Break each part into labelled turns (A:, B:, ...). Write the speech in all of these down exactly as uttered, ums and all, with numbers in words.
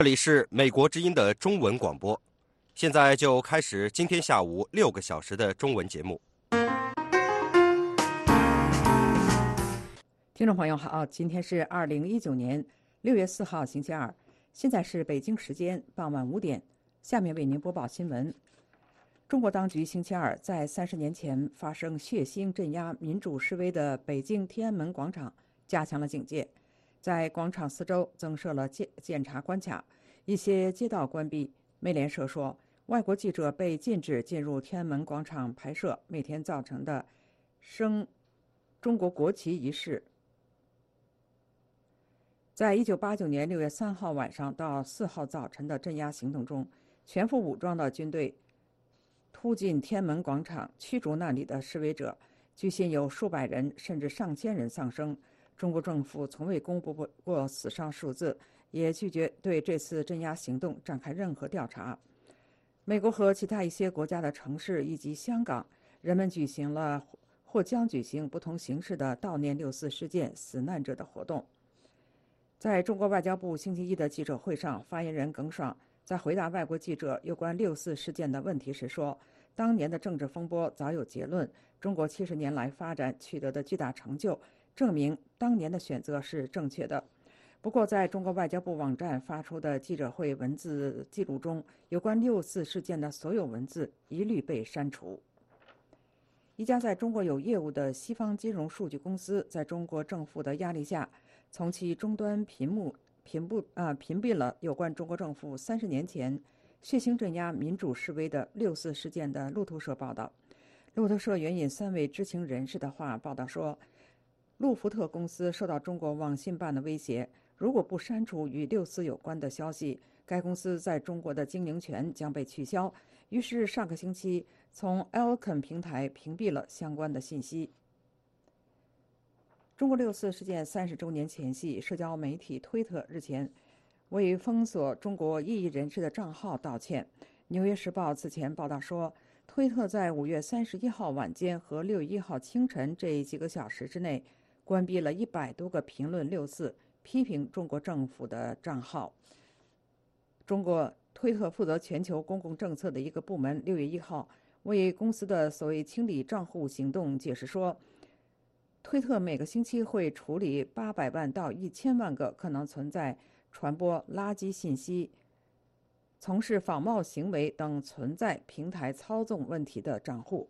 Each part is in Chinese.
A: 这里是美国之音的中文广播，现在就开始今天下午六个小时的中文节目。
B: 听众朋友好，今天是二零一九年六月四号星期二，现在是北京时间傍晚五点，下面为您播报新闻。中国当局星期二在三十年前发生血腥镇压民主示威的北京天安门广场加强了警戒，在广场四周增设了检检查关卡，一些街道关闭。美联社说，外国记者被禁止进入天安门广场拍摄每天造成的升中国国旗仪式。在一九八九年六月三号晚上到四号早晨的镇压行动中，全副武装的军队突进天安门广场，驱逐那里的示威者，据信有数百人甚至上千人丧生。中国政府从未公布过死伤数字，也拒绝对这次镇压行动展开任何调查。美国和其他一些国家的城市以及香港，人们举行了或将举行不同形式的悼念六四事件死难者的活动。在中国外交部星期一的记者会上，发言人耿爽在回答外国记者有关六四事件的问题时说，当年的政治风波早有结论，中国七十年来发展取得的巨大成就证明当年的选择是正确的。不过，在中国外交部网站发出的记者会文字记录中，有关六四事件的所有文字一律被删除。一家在中国有业务的西方金融数据公司在中国政府的压力下，从其终端屏幕屏蔽啊屏蔽了有关中国政府三十年前血腥镇压民主示威的六四事件的路透社报道。路透社援引三位知情人士的话报道说，路福特公司受到中国网信办的威胁，如果不删除与六四有关的消息，该公司在中国的经营权将被取消。于是上个星期从 Elcon 平台屏蔽了相关的信息。中国六四事件三十周年前夕，社交媒体推特日前为封锁中国异议人士的账号道歉。纽约时报此前报道说，推特在五月三十一号晚间和六月一号清晨这几个小时之内关闭了一百多个评论六四、批评中国政府的账号。中国推特负责全球公共政策的一个部门六月一号为公司的所谓清理账户行动解释说，推特每个星期会处理八百万到一千万个可能存在传播垃圾信息、从事仿冒行为等存在平台操纵问题的账户。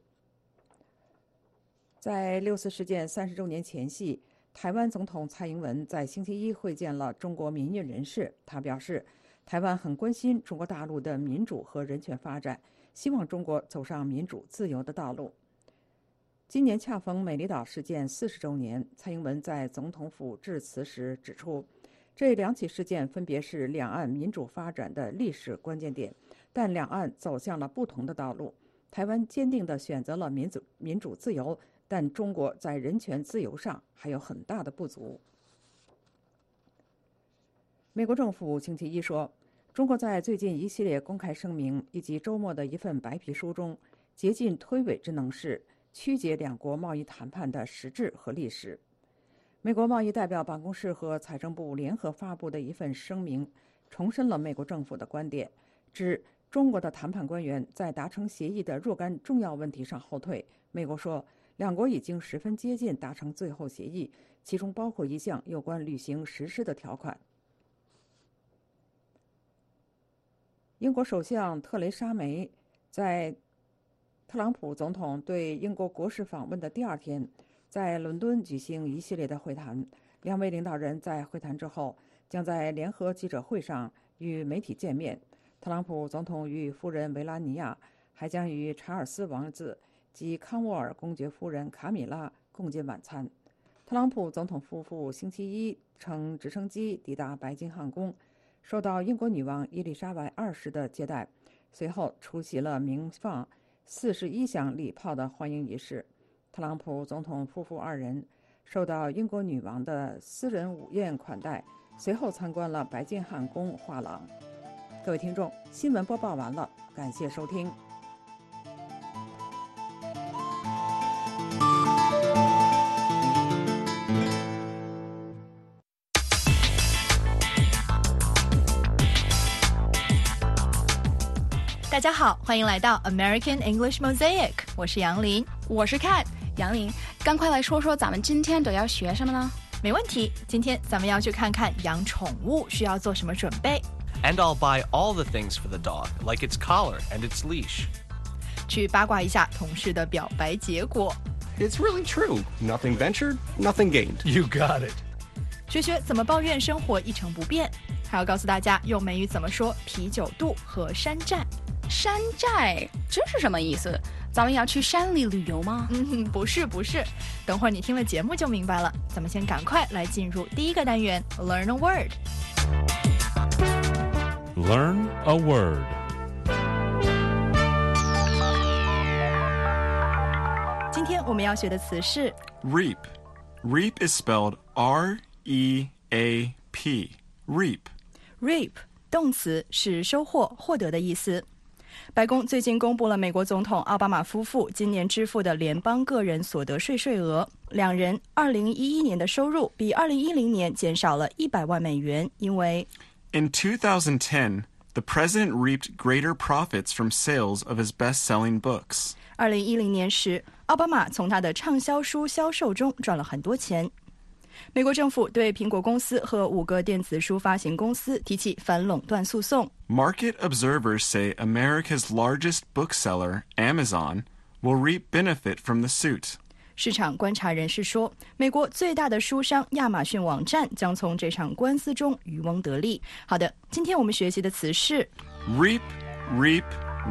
B: 在六四事件三十周年前夕，台湾总统蔡英文在星期一会见了中国民运人士。他表示，台湾很关心中国大陆的民主和人权发展，希望中国走上民主自由的道路。今年恰逢美丽岛事件四十周年，蔡英文在总统府致辞时指出，这两起事件分别是两岸民主发展的历史关键点，但两岸走向了不同的道路。台湾坚定地选择了民主民主自由，但中国在人权自由上还有很大的不足。美国政府星期一说，中国在最近一系列公开声明以及周末的一份白皮书中，竭尽推诿之能事，曲解两国贸易谈判的实质和历史。美国贸易代表办公室和财政部联合发布的一份声明，重申了美国政府的观点，指中国的谈判官员在达成协议的若干重要问题上后退。美国说，两国已经十分接近达成最后协议，其中包括一项有关履行实施的条款。英国首相特蕾莎梅在特朗普总统对英国国事访问的第二天，在伦敦举行一系列的会谈。两位领导人在会谈之后，将在联合记者会上与媒体见面。特朗普总统与夫人维拉尼亚还将与查尔斯王子及康沃尔公爵夫人卡米拉共进晚餐。特朗普总统夫妇星期一乘直升机抵达白金汉宫，受到英国女王伊丽莎白二世的接待，随后出席了鸣放四十一响礼炮的欢迎仪式。特朗普总统夫妇二人受到英国女王的私人午宴款待，随后参观了白金汉宫画廊。各位听众，新闻播报完了，感谢收听。
C: 大家好，欢迎来到 American English Mosaic， 我是杨林，
D: 我是 Kat。杨林，赶快来说说咱们今天都要学什么呢？
C: 没问题，今天咱们要去看看养宠物需要做什么准备。
E: And I'll buy all the things for the dog, like its collar and its leash.
C: 去八卦一下同事的表白结果。
F: It's really true. Nothing ventured, nothing gained.
E: You got it.
C: 学学怎么抱怨生活一成不变，还要告诉大家用美语怎么说啤酒肚和山寨。
D: 山寨，这是什么意思？咱们要去山里旅游吗？
C: 嗯，不是不是，等会儿你听了节目就明白了。咱们先赶快来进入第一个单元 Learn a word。
G: Learn a word.
C: 今天我们要学的词是
H: Reap. Reap is spelled R E A P. Reap.
C: Reap 动词是收获、获得的意思。白宫最近公布了美国总统奥巴马夫妇今年支付的联邦个人所得税税额，两人二零一一年的收入比二零一零年减少了一百万美元，因为
H: In two thousand ten, the president reaped greater profits from sales of his best-selling books.
C: 二零一零年时，奥巴马从他的畅销书销售中赚了很多钱。美国政府对苹果公司和五个电子书发行公司提起反垄断诉讼。
H: Market observers say America's largest bookseller, Amazon, will reap benefit from the suit.
C: 市场观察人士说，美国最大的书商亚马逊网站将从这场官司中渔翁得利。好的，今天我们学习的词是
H: Reap, reap,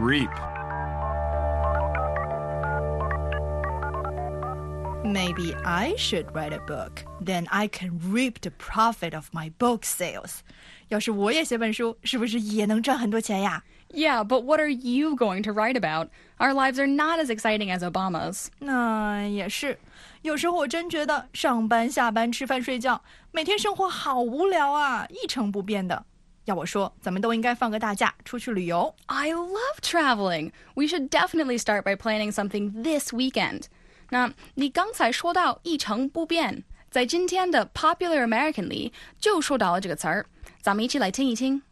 C: reap。Maybe I should write a book. Then I can reap the profit of my book sales. 要是我也写本书，是不是也能赚很多钱呀？
D: Yeah, but what are you going to write about? Our lives are not as exciting as Obama's.
C: 那也是，有时候我真觉得上班、下班、吃饭、睡觉，每天生活好无聊啊，一成不变的。要我说，咱们都应该放个大假，出去旅游。
D: I love traveling. We should definitely start by planning something this weekend. 那你刚才说到一成不变，在今天的 Popular American 里就说到了这个词儿，咱们一起来听一听。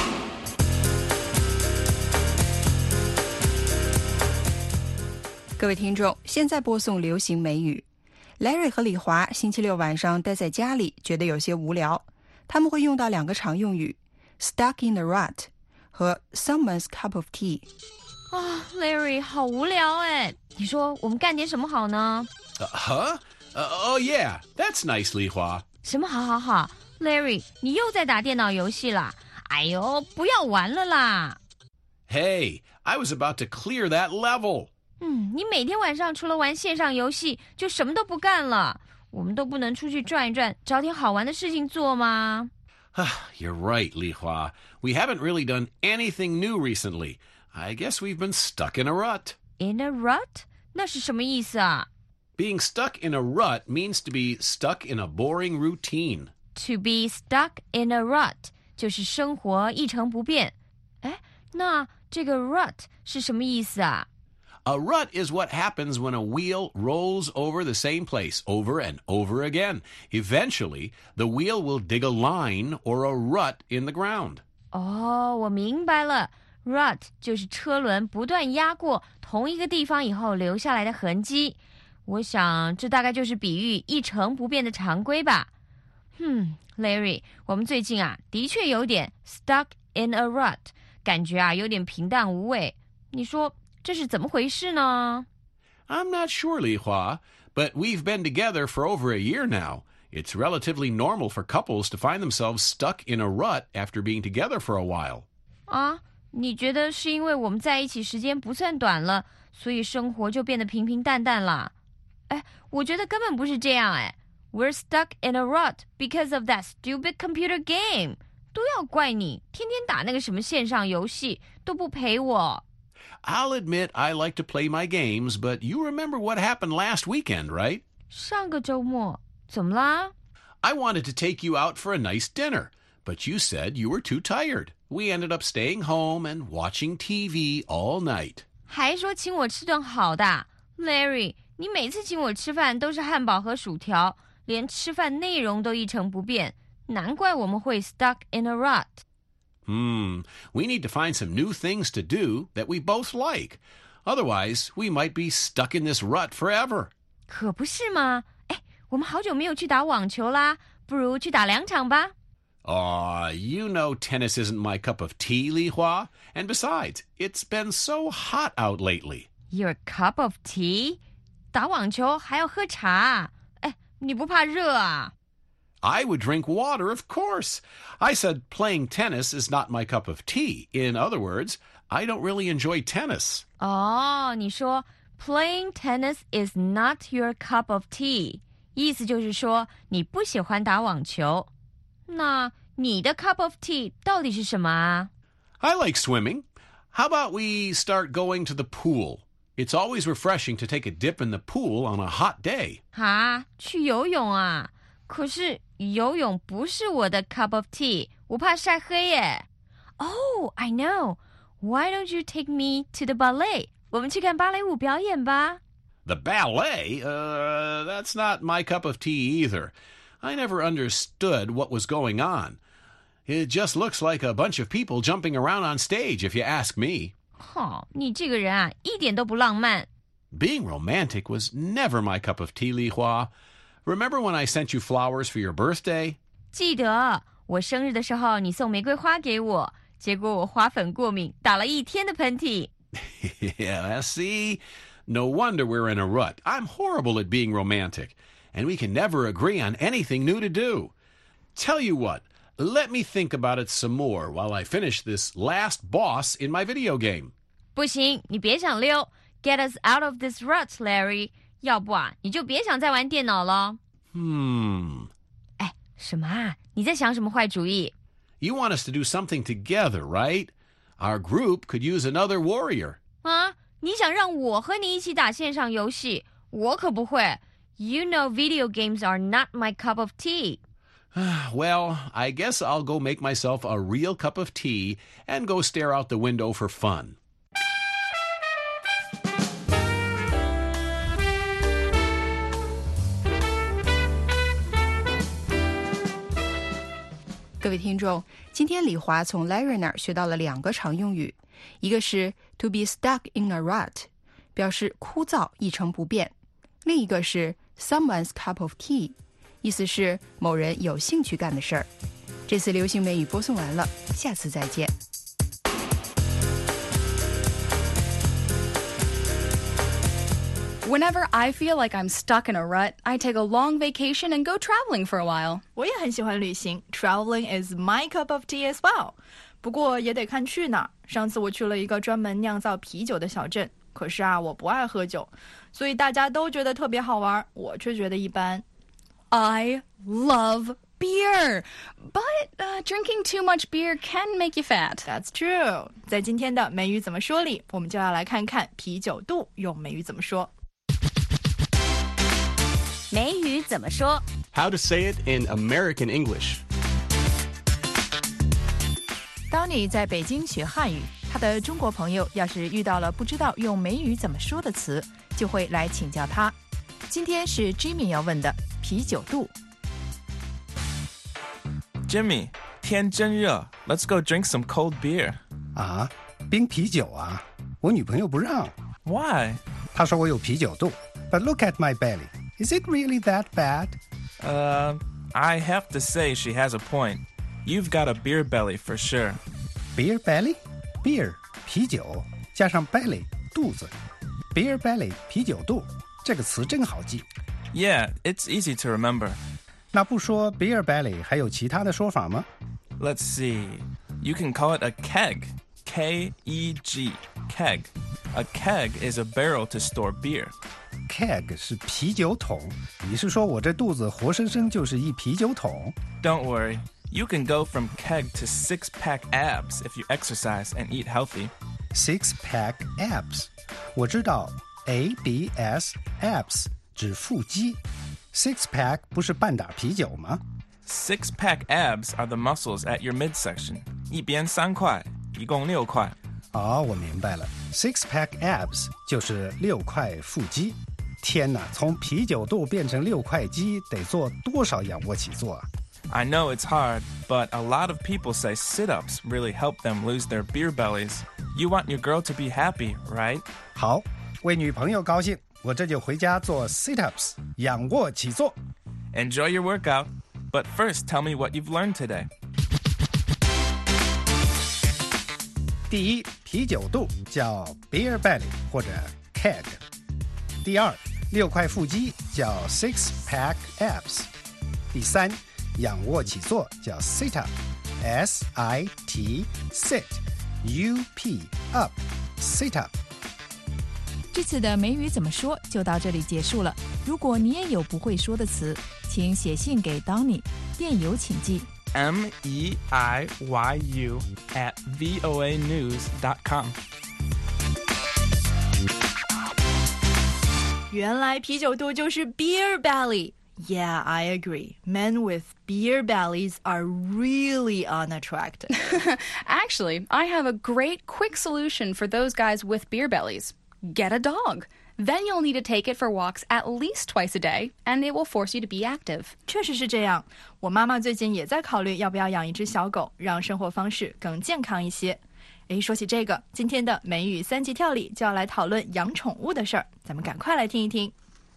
I: 各位听众，现在播送流行美语。Larry 和李华星期六晚上待在家里，觉得有些无聊，他们会用到两个常用语 stuck in a rut 和 someone's cup of tea。
J: 啊 Larry 好无聊哎，你说我们干点什么好呢？
K: Uh, huh? Uh, oh yeah, that's nice, Li Hua.
J: 什么好好好 Larry 你又在打电脑游戏啦？哎呦，不要玩了啦。
K: Hey, I was about to clear that level.
J: 嗯，你每天晚上除了玩线上游戏就什么都不干了，我们都不能出去转一转，找点好玩的事情做吗？
K: You're right, Li Hua. We haven't really done anything new recently. I guess we've been stuck in a rut.
J: In a rut? 那是什么意思啊？
K: Being stuck in a rut means to be stuck in a boring routine.
J: To be stuck in a rut 就是生活一成不变。哎，那这个 rut 是什么意思啊？
K: A rut is what happens when a wheel rolls over the same place over and over again. Eventually, the wheel will dig a line or a rut in the ground.
J: 哦，我明白了。Rut 就是车轮不断压过同一个地方以后留下来的痕迹，我想这大概就是比喻一成不变的常规吧。嗯 Larry 我们最近啊的确有点 stuck in a rut， 感觉啊有点平淡无味，你说这是怎么回事呢？
K: I'm not sure, Li Hua, but we've been together for over a year now. It's relatively normal for couples to find themselves stuck in a rut after being together for a while.
J: 啊你觉得是因为我们在一起时间不算短了，所以生活就变得平平淡淡了？哎，我觉得根本不是这样哎。We're stuck in a rut because of that stupid computer game. 都要怪你，天天打那个什么线上游戏，都不陪我。
K: I'll admit I like to play my games, but you remember what happened last weekend, right?
J: 上个周末，怎么啦？
K: I wanted to take you out for a nice dinner, but you said you were too tired. We ended up staying home and watching T V all night.
J: 还说请我吃顿好的 Larry 你每次请我吃饭都是汉堡和薯条，连吃饭内容都一成不变，难怪我们会 stuck in a rut.
K: Hmm, we need to find some new things to do that we both like. Otherwise, we might be stuck in this rut forever.
J: 可不是吗？哎，我们好久没有去打网球啦，不如去打两场吧。
K: Aw, you know tennis isn't my cup of tea, Li Hua. And besides, it's been so hot out lately.
J: Your cup of tea? 打网球还要喝茶？哎，你不怕热啊？
K: I would drink water, of course. I said playing tennis is not my cup of tea. In other words, I don't really enjoy tennis.
J: 哦，你说 playing tennis is not your cup of tea， 意思就是说你不喜欢打网球。那你的 cup of tea 到底是什么啊？
K: I like swimming. How about we start going to the pool? It's always refreshing to take a dip in the pool on a hot day.
J: 啊，去游泳啊？可是游泳不是我的 cup of tea， 我怕晒黑耶。Oh, I know. Why don't you take me to the ballet? 我们去看芭蕾舞表演吧。
K: The ballet? Uh, that's not my cup of tea either. I never understood what was going on. It just looks like a bunch of people jumping around on stage, if you ask me.
J: 哦，你这个人啊，一点都不浪漫。
K: Being romantic was never my cup of tea, Li Hua. Remember when I sent you flowers for your birthday?
J: 记得，我生日的时候你送玫瑰花给我，结果我花粉过敏，打了一天的喷嚏。
K: Yeah, see? No wonder we're in a rut. I'm horrible at being romantic, and we can never agree on anything new to do. Tell you what, let me think about it some more while I finish this last boss in my video game.
J: 不行，你别想溜 ，Get us out of this rut, Larry. 要不啊，你就别想再玩电脑了。
K: Hmm.
J: 哎，什么啊？你在想什么坏主意？
K: You want us to do something together, right? Our group could use another warrior.
J: 啊，你想让我和你一起打线上游戏？我可不会。You know video games are not my cup of tea.
K: Well, I guess I'll go make myself a real cup of tea and go stare out the window for fun.
I: 各位听众，今天李华从 Larry 那儿学到了两个常用语，一个是 to be stuck in a rut， 表示枯燥一成不变；另一个是 someone's cup of tea， 意思是某人有兴趣干的事儿。这次流行美语播送完了，下次再见。
D: Whenever I feel like I'm stuck in a rut, I take a long vacation and go traveling for a while.
C: 我也很喜欢旅行 Traveling is my cup of tea as well. 不过也得看去哪儿。上次我去了一个专门酿造啤酒的小镇，可是啊，我不爱喝酒，所以大家都觉得特别好玩，我却觉得一般。
D: I love beer, but uh, drinking too much beer can make you fat.
C: That's true. 在今天的美语怎么说里，我们就要来看看啤酒肚用美语怎么说。
J: 美语怎么说
F: How to say it in American English.
B: 当你在北京学汉语，他的中国朋友要是遇到了不知道用美语怎么说的词，就会来请教他。今天是 Jimmy 要问的啤酒肚。
L: Jimmy, 天真热 Let's go drink some cold beer.
M: 啊，冰啤酒啊？我女朋友不让。
L: Why?
M: 她说我有啤酒肚。But look at my belly. Is it really that bad?
L: Uh, I have to say she has a point. You've got a beer belly for sure.
M: Beer belly? Beer, 啤酒，加上 belly, 肚子。Beer belly, 啤酒肚，这个词真好记。
L: Yeah, it's easy to remember.
M: 那不说 beer belly 还有其他的说法吗？
L: Let's see. You can call it a keg. K E G. Keg. A keg is a barrel to store beer.
M: Keg 是啤酒桶，你是说我这肚子活生生就是一啤酒桶？
L: Don't worry. You can go from keg to six-pack abs if you exercise and eat healthy.
M: Six-pack abs. 我知道 A B S abs 指腹肌。Six-pack 不是半打啤酒吗？
L: Six-pack abs are the muscles at your midsection. 一边三块，一共六块。
M: 哦，我明白了。Six-pack abs 就是六块腹肌。天哪，从啤酒肚变成六块肌，得做多少仰卧起坐啊
L: I know it's hard, but a lot of people say sit-ups really help them lose their beer bellies. You want your girl to be happy, right?
M: 好，为女朋友高兴，我这就回家做 sit-ups， 仰卧起坐。
L: Enjoy your workout, but first tell me what you've learned today.
M: 第一，啤酒肚叫 beer belly 或者 keg。第二，六块腹肌叫 six pack abs。第三，仰卧起坐叫 sit up S I T sit U P up sit up。
N: 这次的美语怎么说就到这里结束了。如果你也有不会说的词，请写信给 Donny， 电邮请寄
L: M E I Y U at voa news dot com。
C: 原来啤酒肚就是 beer belly. Yeah, I agree. Men with beer bellies are really unattractive.
D: Actually, I have a great quick solution for those guys with beer bellies. Get a dog. Then you'll need to take it for walks at least twice a day, and it will force you to be active.
C: 确实是这样。我妈妈最近也在考虑要不要养一只小狗，让生活方式更健康一些。诶，说起这个，今天的美语三级跳里就要来讨论养宠物的事儿，咱们赶快来听一听。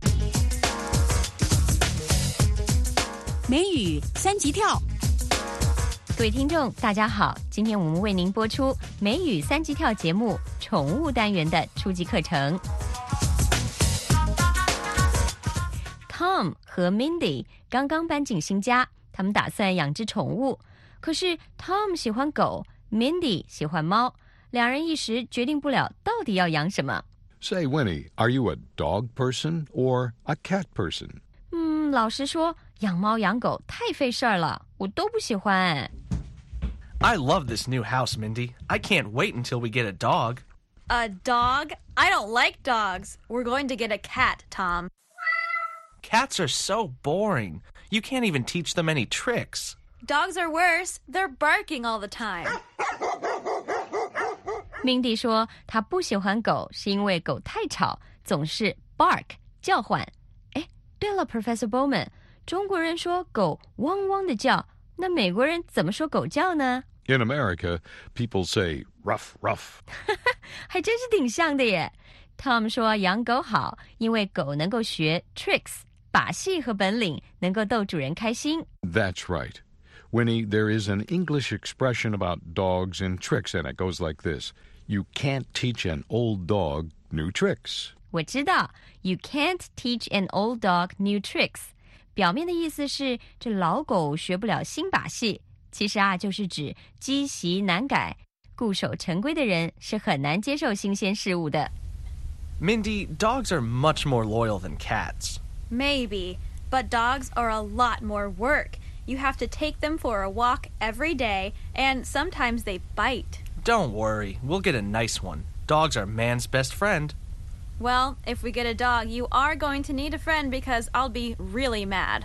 N: 美语三级跳，
J: 各位听众大家好，今天我们为您播出美语三级跳节目宠物单元的初级课程。Tom 和 Mindy 刚刚搬进新家，他们打算养只宠物，可是 Tom 喜欢狗， Mindy 喜欢猫，两人一时决定不了到底要养什么。
O: Say, Winnie, are you a dog person or a cat person?
J: 嗯，老实说，养猫养狗太费事儿了，我都不喜欢。
E: I love this new house, Mindy. I can't wait until we get a dog.
P: A dog? I don't like dogs. We're going to get a cat, Tom.
E: Cats are so boring. You can't even teach them any tricks.
P: Dogs are worse. They're barking all the time.
J: Mindy 说她不喜欢狗是因为狗太吵，总是 bark 叫唤。诶，对了 Professor Bowman， 中国人说狗汪汪的叫，那美国人怎么说狗叫呢？
O: In America, people say ruff, ruff.
J: 还真是挺像的耶。 Tom 说养狗好，因为狗能够学 tricks 把戏和本领，能够逗主人开心。
O: That's right. Winnie, there is an English expression about dogs and tricks, and it goes like this. You can't teach an old dog new tricks.
J: 我知道 You can't teach an old dog new tricks 表面的意思是这老狗学不了新把戏，其实啊就是指积习难改，固守成规的人是很难接受新鲜事物的。
E: Mindy, dogs are much more loyal than cats.
P: Maybe, but dogs are a lot more work. You have to take them for a walk every day, and sometimes they bite.
E: Don't worry, we'll get a nice one. Dogs are man's best friend.
P: Well, if we get a dog, you are going to need a friend because I'll be really mad.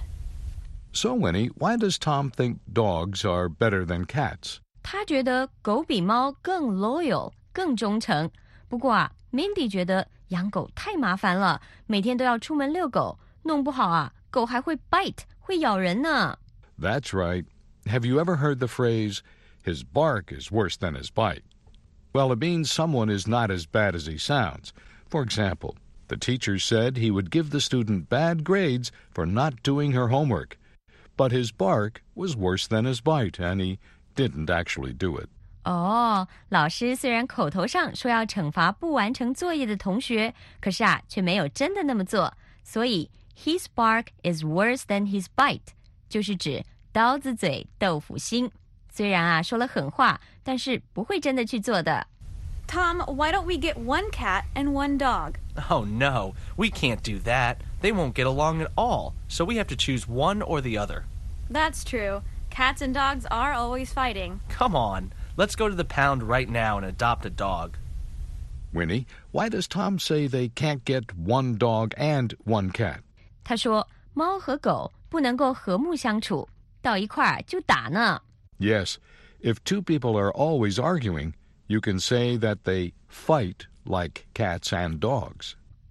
O: So, Winnie, why does Tom think dogs are better than cats?
J: 他觉得狗比猫更 loyal 更忠诚，不过啊 Mindy 觉得养狗太麻烦了，每天都要出门遛狗，弄不好啊狗还会 bite 会咬人呢。
O: That's right. Have you ever heard the phrase, his bark is worse than his bite? Well, it means someone is not as bad as he sounds. For example, the teacher said he would give the student bad grades for not doing her homework, but his bark was worse than his bite, and he didn't actually do it.
J: 哦，老师虽然口头上说要惩罚不完成作业的同学，可是啊却没有真的那么做，所以 his bark is worse than his bite 就是指刀子嘴豆腐心，虽然啊说了狠话，但是不会真的去做的。
P: Tom, why don't we get one cat and one dog?
E: Oh no, we can't do that. They won't get along at all, so we have to choose one or the other.
P: That's true. Cats and dogs are always fighting.
E: Come on, let's go to the pound right now and adopt a dog.
O: Winnie, why does Tom say they can't get one dog and one cat?
J: 他说猫和狗不能够和睦相处，到一块儿就打呢。
O: Yes, if two people are always arguing, you can say that they fight like cats and dogs.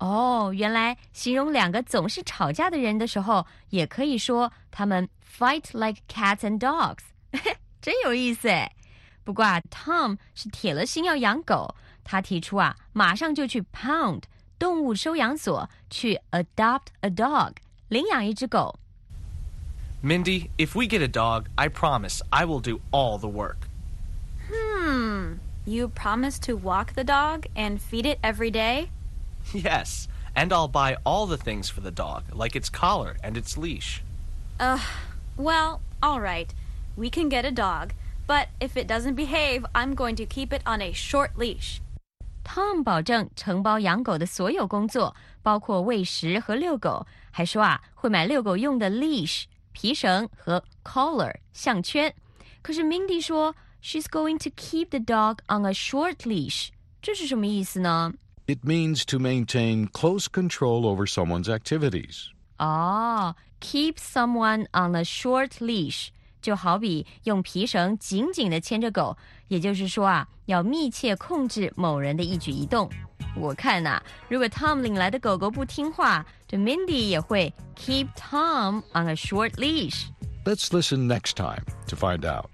J: 哦，原来形容两个总是吵架的人的时候，也可以说他们 fight like cats and dogs 真有意思诶。不过啊 Tom 是铁了心要养狗，他提出啊马上就去 Pound 动物收养所去 adopt a dog 领养一只狗。
E: Mindy, if we get a dog, I promise I will do all the work.
P: Hmm, you promise to walk the dog and feed it every day?
E: Yes, and I'll buy all the things for the dog, like its collar and its leash.
P: Ugh, well, all right. We can get a dog, but if it doesn't behave, I'm going to keep it on a short leash.
J: Tom 保证承包养狗的所有工作，包括喂食和遛狗，还说啊会买遛狗用的 leash 皮绳和 collar 项圈。可是 Mindy 说 she's going to keep the dog on a short leash， 这是什么意思呢？
O: It means to maintain close control over someone's activities.
J: 哦 keep someone on a short leash 就好比用皮绳紧紧地牵着狗，也就是说啊要密切控制某人的一举一动。我看啊如果 Tom 领来的狗狗不听话，这 Mindy 也会 keep Tom on a short leash.
O: Let's listen next time to find out.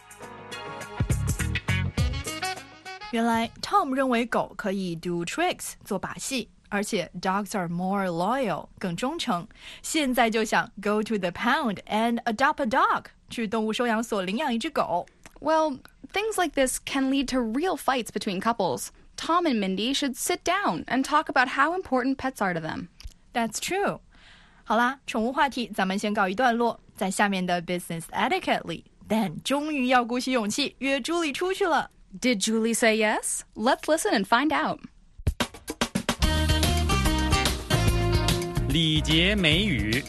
C: 原来 Tom 认为狗可以 do tricks 做把戏，而且 dogs are more loyal 更忠诚。现在就想 go to the pound and adopt a dog 去动物收养所领养一只狗。
D: Well, things like this can lead to real fights between couples. Tom and Mindy should sit down and talk about how important pets are to them.
C: That's true. 好啦，宠物话题咱们先告一段落，在下面的 business etiquette 里 Dan 终于要鼓起勇气约Julie出去了。
D: Did Julie say yes? Let's listen and find out.
Q: 礼节美语。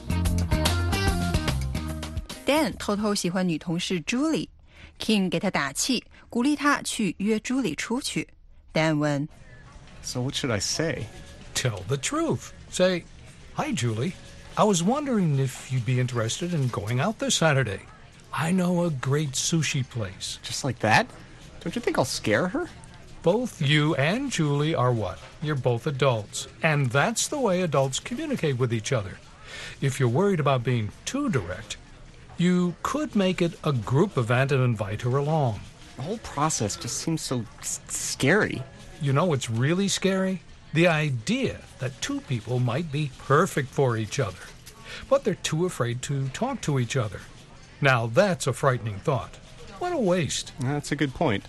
I: Dan 偷偷喜欢女同事 Julie， King 给他打气，鼓励他去约 Julie 出去。 Dan 问
F: So what should I say?
M: Tell the truth. Say, hi, Julie. I was wondering if you'd be interested in going out this Saturday. I know a great sushi place.
F: Just like that? Don't you think I'll scare her?
M: Both you and Julie are what? You're both adults. And that's the way adults communicate with each other. If you're worried about being too direct, you could make it a group event and invite her along.
F: The whole process just seems so s- scary.
M: You know what's really scary? The idea that two people might be perfect for each other, but they're too afraid to talk to each other. Now that's a frightening thought. What a waste.
F: That's a good point.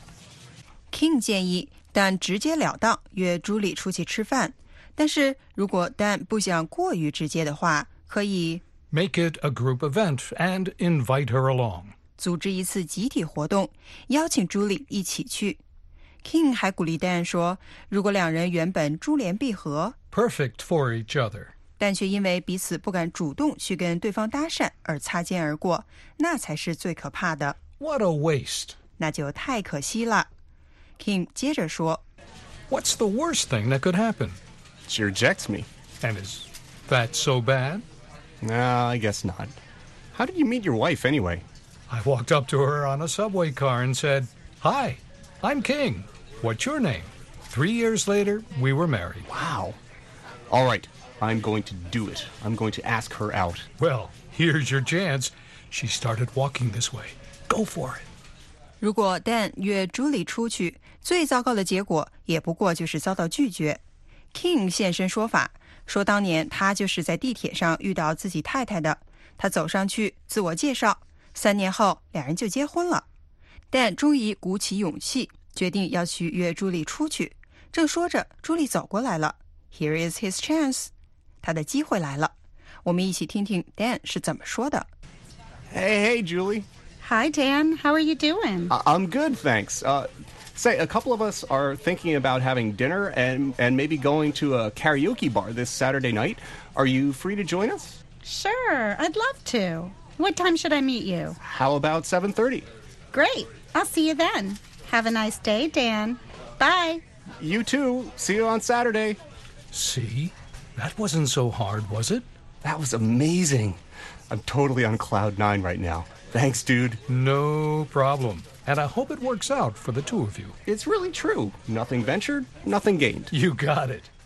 I: King 建议 Dan 直截了当约 Julie 出去吃饭，但是如果 Dan 不想过于直接的话，可以
M: Make it a group event and invite her along.
I: 组织一次集体活动，邀请 Julie 一起去。King 还鼓励 Dan 说，如果两人原本珠联璧合
M: Perfect for each other.
I: 但却因为彼此不敢主动去跟对方搭讪而擦肩而过，那才是最可怕的。
M: What a waste.
I: 那就太可惜了。King 接着说
M: What's the worst thing that could happen?
F: She rejects me.
M: And is that so bad?
F: Nah, I guess not. How did you meet your wife anyway?
M: I walked up to her on a subway car and said, Hi, I'm King. What's your name? Three years later, we were married.
F: Wow. All right, I'm going to do it. I'm going to ask her out.
M: Well, here's your chance. She started walking this way. Go for it.
I: 如果 Dan 约 Julie 出去，最糟糕的结果也不过就是遭到拒绝。King 现身说法，说当年他就是在地铁上遇到自己太太的，他走上去自我介绍，三年后两人就结婚了。Dan 终于鼓起勇气，决定要去约 Julie 出去。正说着 ，Julie 走过来了。Here is his chance， 他的机会来了。我们一起听听 Dan 是怎么说的。
F: Hey, hey, Julie.
R: Hi, Dan. How are you doing?
F: I- I'm good, thanks. Uh, say, a couple of us are thinking about having dinner and, and maybe going to a karaoke bar this Saturday night. Are you free to join us?
R: Sure, I'd love to. What time should I meet you?
F: How about seven thirty?
R: Great. I'll see you then. Have a nice day, Dan. Bye.
F: You too. See you on Saturday.
M: See? That wasn't so hard, was it?
F: That was amazing. I'm totally on cloud nine right now. Thanks, dude.
M: No problem. And I hope it works out for the two of you.
F: It's really true. Nothing ventured, nothing gained.
M: You got it.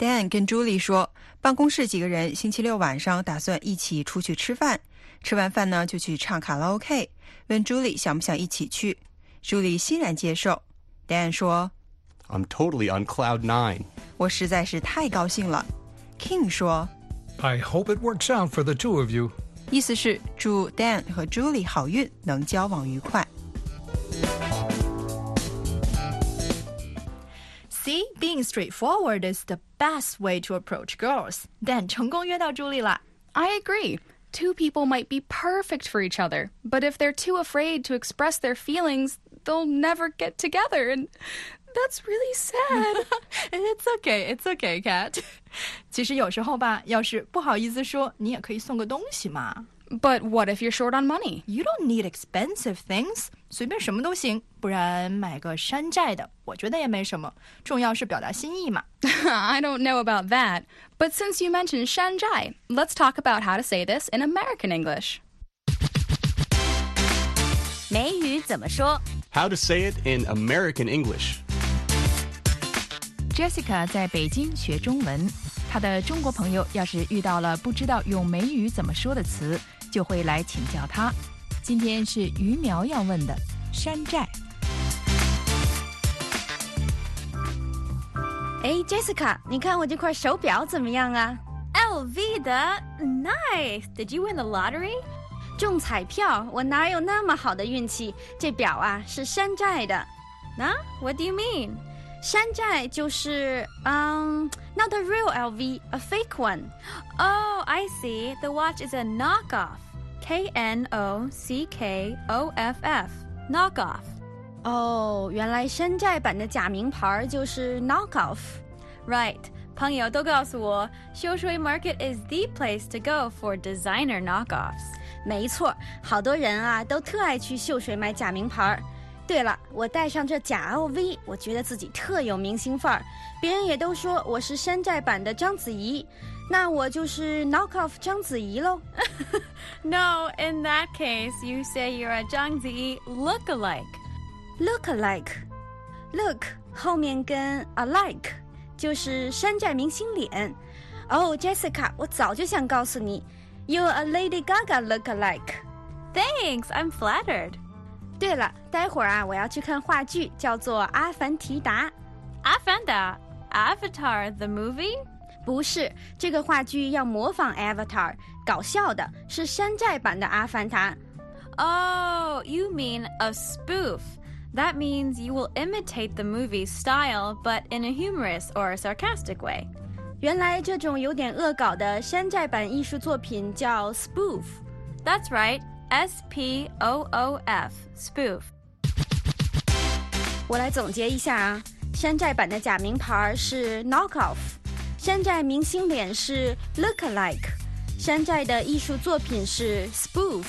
I: Dan 跟 Julie 说，办公室几个人星期六晚上打算一起出去吃饭，吃完饭呢就去唱卡拉 OK， 问 Julie 想不想一起去。 Julie 欣然接受。 Dan 说
F: I'm totally on cloud nine.
I: 我实在是太高兴了。 King 说
M: I hope it works out for the two of you.
I: 意思是祝 Dan 和 Julie 好运，能交往愉快。
C: See, being straightforward is the best way to approach girls. Dan 成功约到 Julie 了。
D: I agree. Two people might be perfect for each other, but if they're too afraid to express their feelings, they'll never get together, and that's really sad.
C: It's okay, it's okay, Kat. 其实有时候吧，要是不好意思说，你也可以送个东西嘛。
D: But what if you're short on money?
C: You don't need expensive things. 随便什么都行，不然买个山寨的，我觉得也没什么。重要是表达心意嘛。
D: I don't know about that. But since you mentioned 山寨, let's talk about how to say this in American English.
J: 美语怎么说？
F: How to say it in American English.
N: Jessica 在北京学中文，她的中国朋友要是遇到了不知道用美语怎么说的词，就会来请教她。今天是于苗要问的山寨。
P: 哎 ，Jessica， 你看我这块手表怎么样啊 ？L V 的 ，Nice。Did you win the lottery？ 中彩票，我哪有那么好的运气？这表啊是山寨的。啊 ？What do you mean？ 山寨就是嗯、um, ，not a real L V, a fake one. Oh, I see. The watch is a knockoff. K N O C K O F F. Knockoff. 哦，原来山寨版的假名牌就是 knockoff. Right. 朋友都告诉我，秀水 Market is the place to go for designer knockoffs. 没错，好多人啊都特爱去秀水买假名牌。对了，我戴上这假 L V， 我觉得自己特有明星范儿，别人也都说我是山寨版的章子怡，那我就是 knockoff 章子怡喽。No, in that case, you say you're a 章子怡 look-alike. Look-alike, look 后面跟 alike 就是山寨明星脸。哦 ，Jessica， 我早就想告诉你 ，You're a Lady Gaga look-alike. Thanks, I'm flattered. 对了，待会儿啊，我要去看话剧，叫做《阿凡提达》。阿凡达 ，Avatar the movie？ 不是，这个话剧要模仿 Avatar， 搞笑的，是山寨版的《阿凡达》。Oh, you mean a spoof? That means you will imitate the movie's style, but in a humorous or sarcastic way. 原来这种有点恶搞的山寨版艺术作品叫 spoof. That's right. S P O O F, spoof. 我来总结一下啊，山寨版的假名牌是 knockoff， 山寨明星脸是 look-alike， 山寨的艺术作品是 spoof。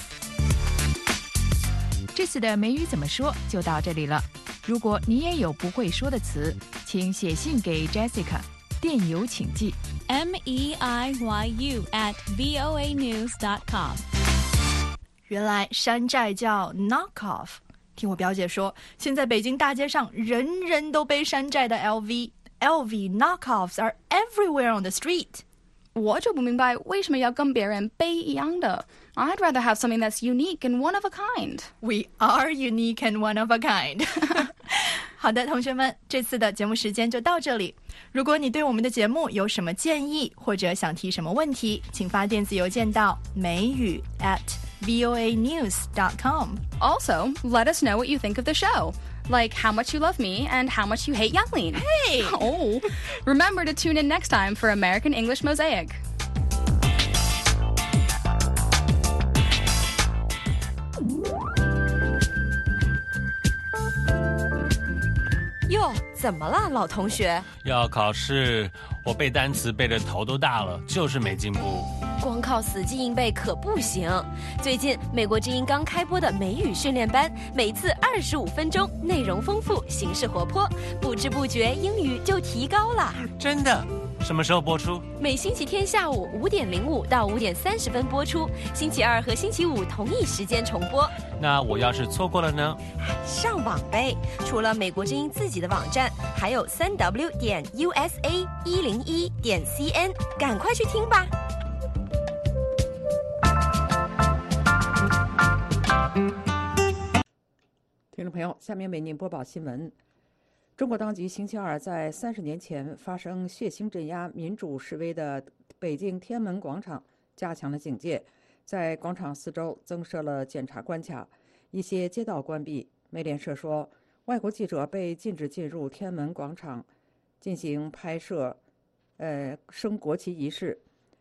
N: 这次的美语怎么说就到这里了。如果你也有不会说的词，请写信给 Jessica， 电邮请寄
P: M E I Y U at V O A news dot com。
C: 原来山寨叫 knockoff。听我表姐说，现在北京大街上人人都背山寨的 L V。L V knockoffs are everywhere on the street。
D: 我就不明白为什么要跟别人背一样的。I'd rather have something that's unique and one of a kind.
C: We are unique and one of a kind. 好的，同学们，这次的节目时间就到这里。如果你对我们的节目有什么建议，或者想提什么问题，请发电子邮件到美语 at V O A news dot com.
D: Also, let us know what you think of the show. Like how much you love me and how much you hate Youngling.
C: Hey!
D: Oh, remember to tune in next time for American English Mosaic.
J: 哟，怎么了，老同学？
Q: 要考试，我背单词背得头都大了，就是没进步。
J: 光靠死记硬背可不行。最近美国之音刚开播的美语训练班，每次二十五分钟，内容丰富，形式活泼，不知不觉英语就提高了。
Q: 真的？ 什么时候播出？
S: 每星期天下午五点零五到五点三十分播出，星期二和星期五同一时间重播。
Q: 那我要是错过了呢？
S: 上网呗！除了美国之音自己的网站，还有三 w 点 u s a 一零一点 c n， 赶快去听吧！
B: 听众朋友，下面为您播报新闻。中国当局星期二在三十年前发生血腥镇压民主示威的北京天安门广场加强了警戒，在广场四周增设了检查关卡，一些街道关闭。美联社说，外国记者被禁止进入天安门广场进行拍摄，呃，升国旗仪式。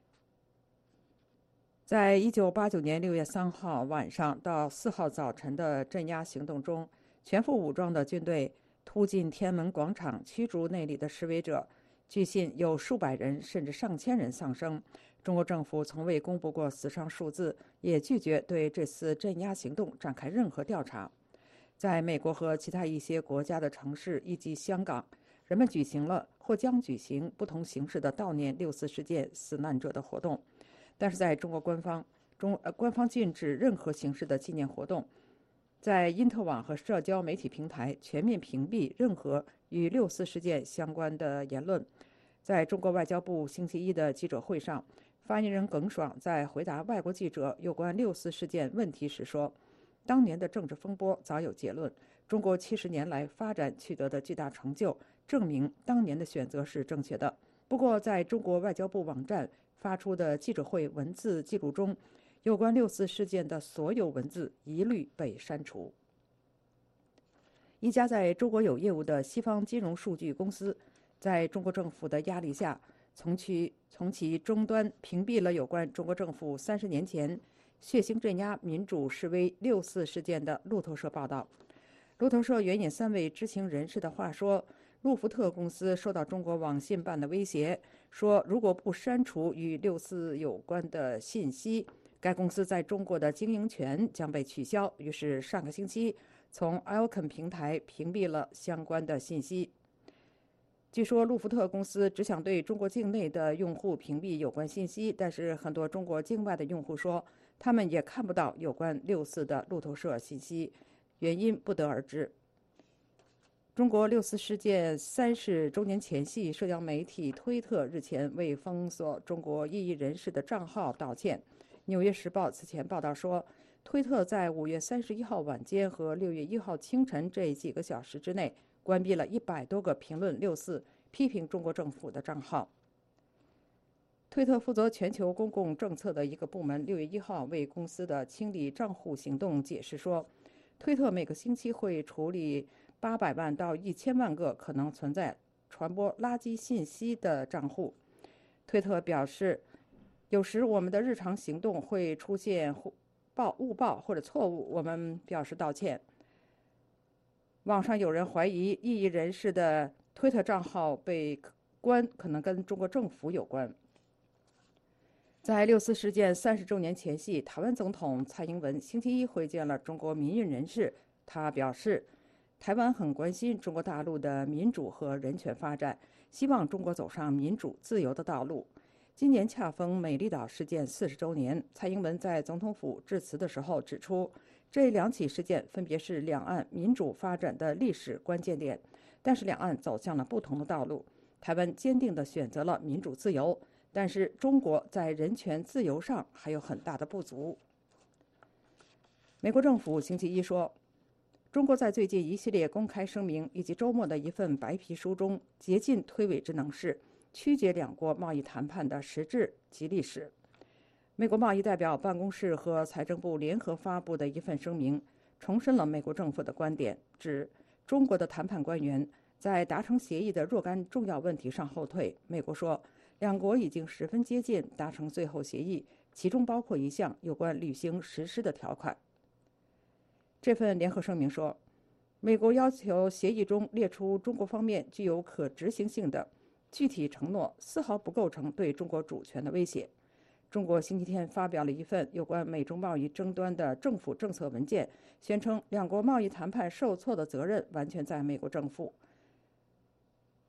B: 在一九八九年六月三号晚上到四号早晨的镇压行动中，全副武装的军队突进天安门广场，驱逐内里的示威者。据信有数百人甚至上千人丧生。中国政府从未公布过死伤数字，也拒绝对这次镇压行动展开任何调查。在美国和其他一些国家的城市以及香港，人们举行了或将举行不同形式的悼念六四事件死难者的活动。但是在中国官方中，呃，官方禁止任何形式的纪念活动，在因特网和社交媒体平台全面屏蔽任何与六四事件相关的言论。在中国外交部星期一的记者会上，发言人耿爽在回答外国记者有关六四事件问题时说，当年的政治风波早有结论，中国七十年来发展取得的巨大成就证明当年的选择是正确的。不过在中国外交部网站发出的记者会文字记录中，有关六四事件的所有文字一律被删除。一家在中国有业务的西方金融数据公司，在中国政府的压力下，从其从其终端屏蔽了有关中国政府三十年前血腥镇压民主示威六四事件的路透社报道。路透社援引三位知情人士的话说，路福特公司受到中国网信办的威胁，说如果不删除与六四有关的信息，该公司在中国的经营权将被取消。于是上个星期从 Alcon 平台屏蔽了相关的信息。据说路福特公司只想对中国境内的用户屏蔽有关信息，但是很多中国境外的用户说，他们也看不到有关六四的路透社信息，原因不得而知。中国六四事件三十周年前夕，社交媒体推特日前为封锁中国异议人士的账号道歉。《纽约时报》此前报道说，推特在五月三十一号晚间和六月一号清晨这几个小时之内，关闭了一百多个评论六四、批评中国政府的账号。推特负责全球公共政策的一个部门六月一号为公司的清理账户行动解释说，推特每个星期会处理八百万到一千万个可能存在传播垃圾信息的账户。推特表示，有时我们的日常行动会出现报误报或者错误，我们表示道歉。网上有人怀疑异议人士的推特账号被关，可能跟中国政府有关。在六四事件三十周年前夕，台湾总统蔡英文星期一会见了中国民运人士。他表示，台湾很关心中国大陆的民主和人权发展，希望中国走上民主自由的道路。今年恰逢美丽岛事件四十周年，蔡英文在总统府致辞的时候指出，这两起事件分别是两岸民主发展的历史关键点，但是两岸走向了不同的道路。台湾坚定地选择了民主自由，但是中国在人权自由上还有很大的不足。美国政府星期一说，中国在最近一系列公开声明以及周末的一份白皮书中，竭尽推诿之能事，曲解两国贸易谈判的实质及历史。美国贸易代表办公室和财政部联合发布的一份声明，重申了美国政府的观点，指中国的谈判官员在达成协议的若干重要问题上后退。美国说，两国已经十分接近达成最后协议，其中包括一项有关履行实施的条款。这份联合声明说，美国要求协议中列出中国方面具有可执行性的具体承诺，丝毫不构成对中国主权的威胁。中国星期天发表了一份有关美中贸易争端的政府政策文件，宣称两国贸易谈判受挫的责任完全在美国政府。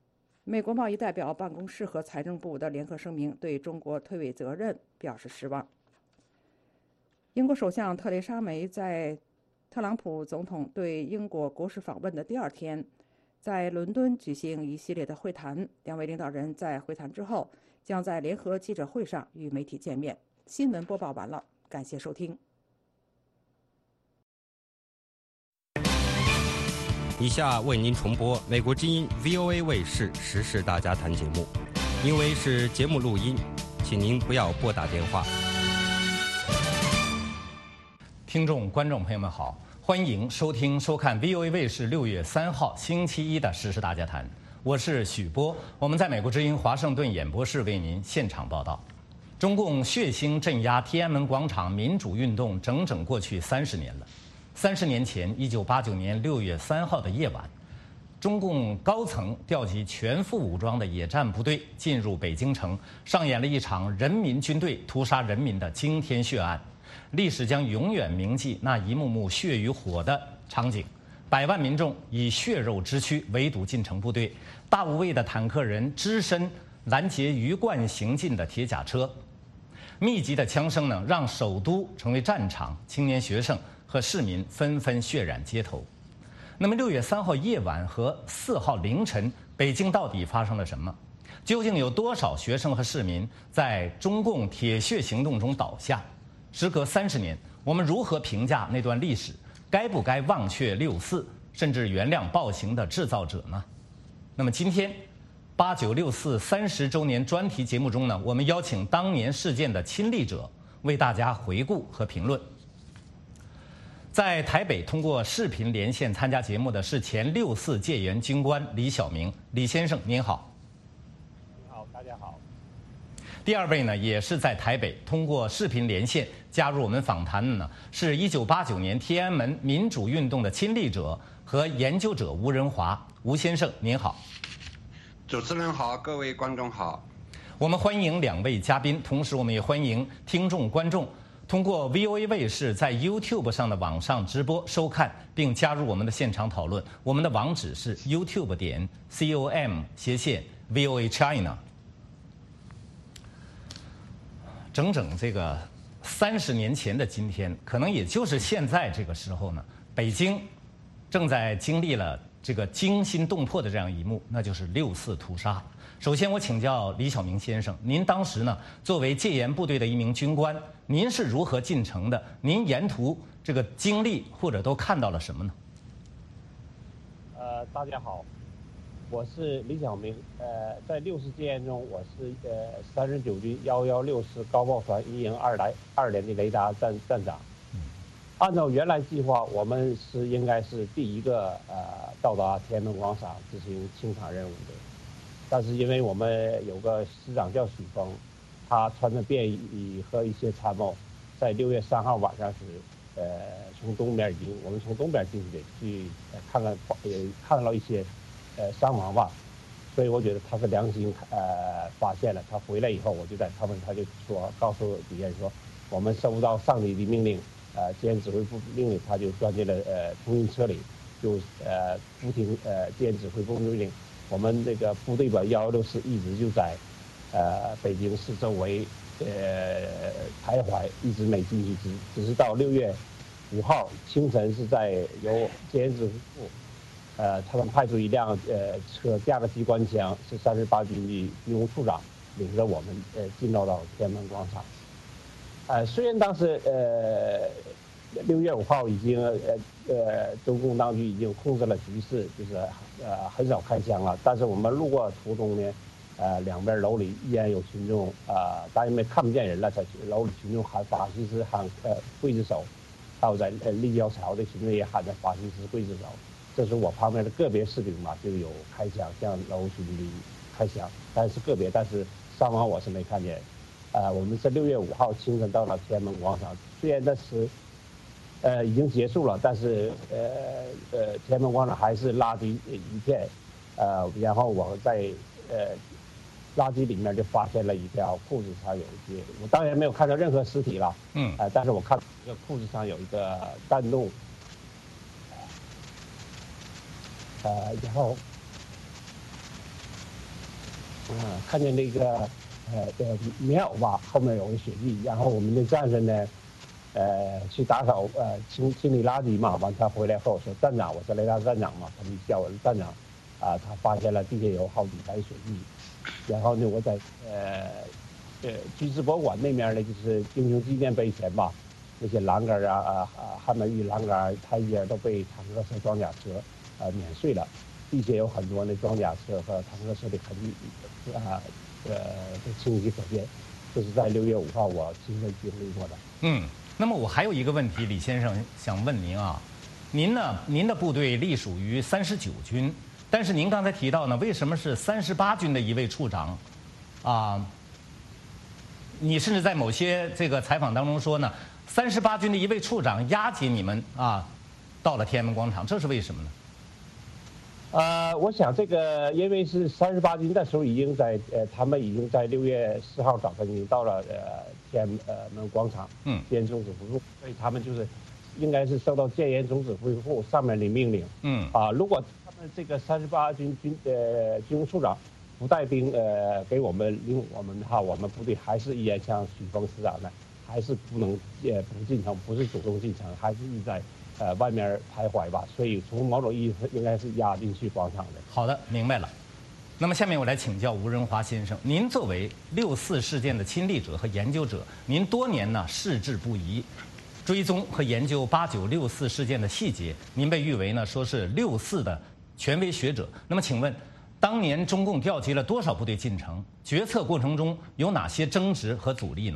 B: 美国贸易代表办公室和财政部的联合声明对中国推诿责任表示失望。英国首相特蕾莎梅在特朗普总统对英国国事访问的第二天，在伦敦举行一系列的会谈。两位领导人在会谈之后，将在联合记者会上与媒体见面。新闻播报完了，感谢收听。
A: 以下为您重播美国之音 V O A 卫视时事大家谈节目，因为是节目录音，请您不要拨打电话。
T: 听众、观众朋友们好，欢迎收听、收看 V O A 卫视六月三号星期一的时事大家谈，我是许波，我们在美国之音华盛顿演播室为您现场报道。中共血腥镇压天安门广场民主运动整整过去三十年了。三十年前，一九八九年六月三号的夜晚，中共高层调集全副武装的野战部队进入北京城，上演了一场人民军队屠杀人民的惊天血案。历史将永远铭记那一幕幕血与火的场景。百万民众以血肉之躯围堵进城部队，大无畏的坦克人只身拦截鱼贯行进的铁甲车。密集的枪声呢，让首都成为战场，青年学生和市民纷纷血染街头。那么六月三号夜晚和四号凌晨，北京到底发生了什么？究竟有多少学生和市民在中共铁血行动中倒下？时隔三十年，我们如何评价那段历史？该不该忘却六四，甚至原谅暴行的制造者呢？那么今天八九六四三十周年专题节目中呢，我们邀请当年事件的亲历者为大家回顾和评论。在台北通过视频连线参加节目的是前六四戒严军官李晓明，李先生您好。
U: 你好，大家好。
T: 第二位呢，也是在台北通过视频连线加入我们访谈的呢，是一九八九年天安门民主运动的亲历者和研究者吴仁华，吴先生您好。
V: 主持人好，各位观众好。
T: 我们欢迎两位嘉宾，同时我们也欢迎听众观众通过 V O A 卫视在 YouTube 上的网上直播收看，并加入我们的现场讨论。我们的网址是 YouTube 点 com 斜线 V O A China。整整这个三十年前的今天，可能也就是现在这个时候呢，北京正在经历了这个惊心动魄的这样一幕，那就是六四屠杀。首先，我请教李晓明先生，您当时呢作为戒严部队的一名军官，您是如何进城的？您沿途这个经历或者都看到了什么呢？
U: 呃，大家好，我是李晓明。呃，在六四戒严中，我是呃三十九军幺幺六师高炮团一营二来二连的雷达站站长。按照原来计划，我们是应该是第一个呃到达天安门广场执行清场任务的。但是因为我们有个师长叫许峰，他穿着便衣和一些参谋，在六月三号晚上时，呃，从东边已经我们从东边进去的，去看看也看到一些呃伤亡吧，所以我觉得他是良心呃发现了。他回来以后，我就在他们他就说告诉敌人说，我们收到上级的命令，呃，戒严指挥部命令，他就钻进了呃通讯车里，就呃不听呃戒严指挥部命令。我们这个部队吧，幺幺六师一直就在，呃，北京市周围，呃，徘徊，一直没进去，只只是到六月五号清晨是在由戒严指挥部，呃，他们派出一辆呃车架着机关枪，是三十八军的军务处长领着我们呃进到到天安门广场。呃，虽然当时呃六月五号已经呃呃中共当局已经控制了局势，就是呃很少开枪了，但是我们路过途中呢，呃两边楼里依然有群众啊、呃，但因为看不见人了，在楼里群众喊法西斯喊呃刽子手，还有在呃立交桥的群众也喊着法西斯刽子手。这是我旁边的个别士兵嘛，就有开枪向楼群里开枪，但是个别，但是伤亡我是没看见。呃，我们是六月五号清晨到了天安门广场，虽然那时呃已经结束了，但是呃呃天安门广场还是垃圾一片，呃，然后我在呃垃圾里面就发现了一条裤子上有一些，我当然没有看到任何尸体了，
T: 嗯，
U: 呃，但是我看这个裤子上有一个弹洞，呃，然后呃，看见那个呃呃棉袄吧，后面有个血迹，然后我们的战士呢，呃去打扫呃清清理垃圾嘛，完他回来和我说站长，我是雷达站长嘛，他们叫我站长，啊，他发现了地下有好几排血迹，然后呢我在呃呃军事博物馆那面呢就是英雄纪念碑前吧，那些栏杆啊啊啊汉白玉栏杆台阶都被坦克车装甲车呃碾碎了。地下有很多那装甲车和坦克车的痕迹，啊，呃，都清晰可见。这是在六月五号我亲身经历过的。
T: 嗯，那么我还有一个问题，李先生想问您啊，您呢，您的部队隶属于三十九军，但是您刚才提到呢，为什么是三十八军的一位处长，啊，你甚至在某些这个采访当中说呢，三十八军的一位处长押解你们啊，到了天安门广场，这是为什么呢？
U: 呃，我想这个因为是三十八军那时候已经在呃，他们已经在六月四号早晨已经到了呃天安呃门广场，
T: 嗯，
U: 戒严总指挥部，所以他们就是应该是受到戒严总指挥部上面的命令，
T: 嗯，
U: 啊，如果他们这个三十八军军呃军务处长不带兵呃给我们领我们的话，我们部队还是依然像许峰师长的，还是不能呃不进城，不是主动进城，还是一直在。呃，外面徘徊吧，所以从某种意义上应该是压进去广场的。
T: 好的，明白了。那么下面我来请教吴仁华先生，您作为六四事件的亲历者和研究者，您多年呢矢志不移，追踪和研究八九六四事件的细节，您被誉为呢说是六四的权威学者。那么请问，当年中共调集了多少部队进城？决策过程中有哪些争执和阻力呢？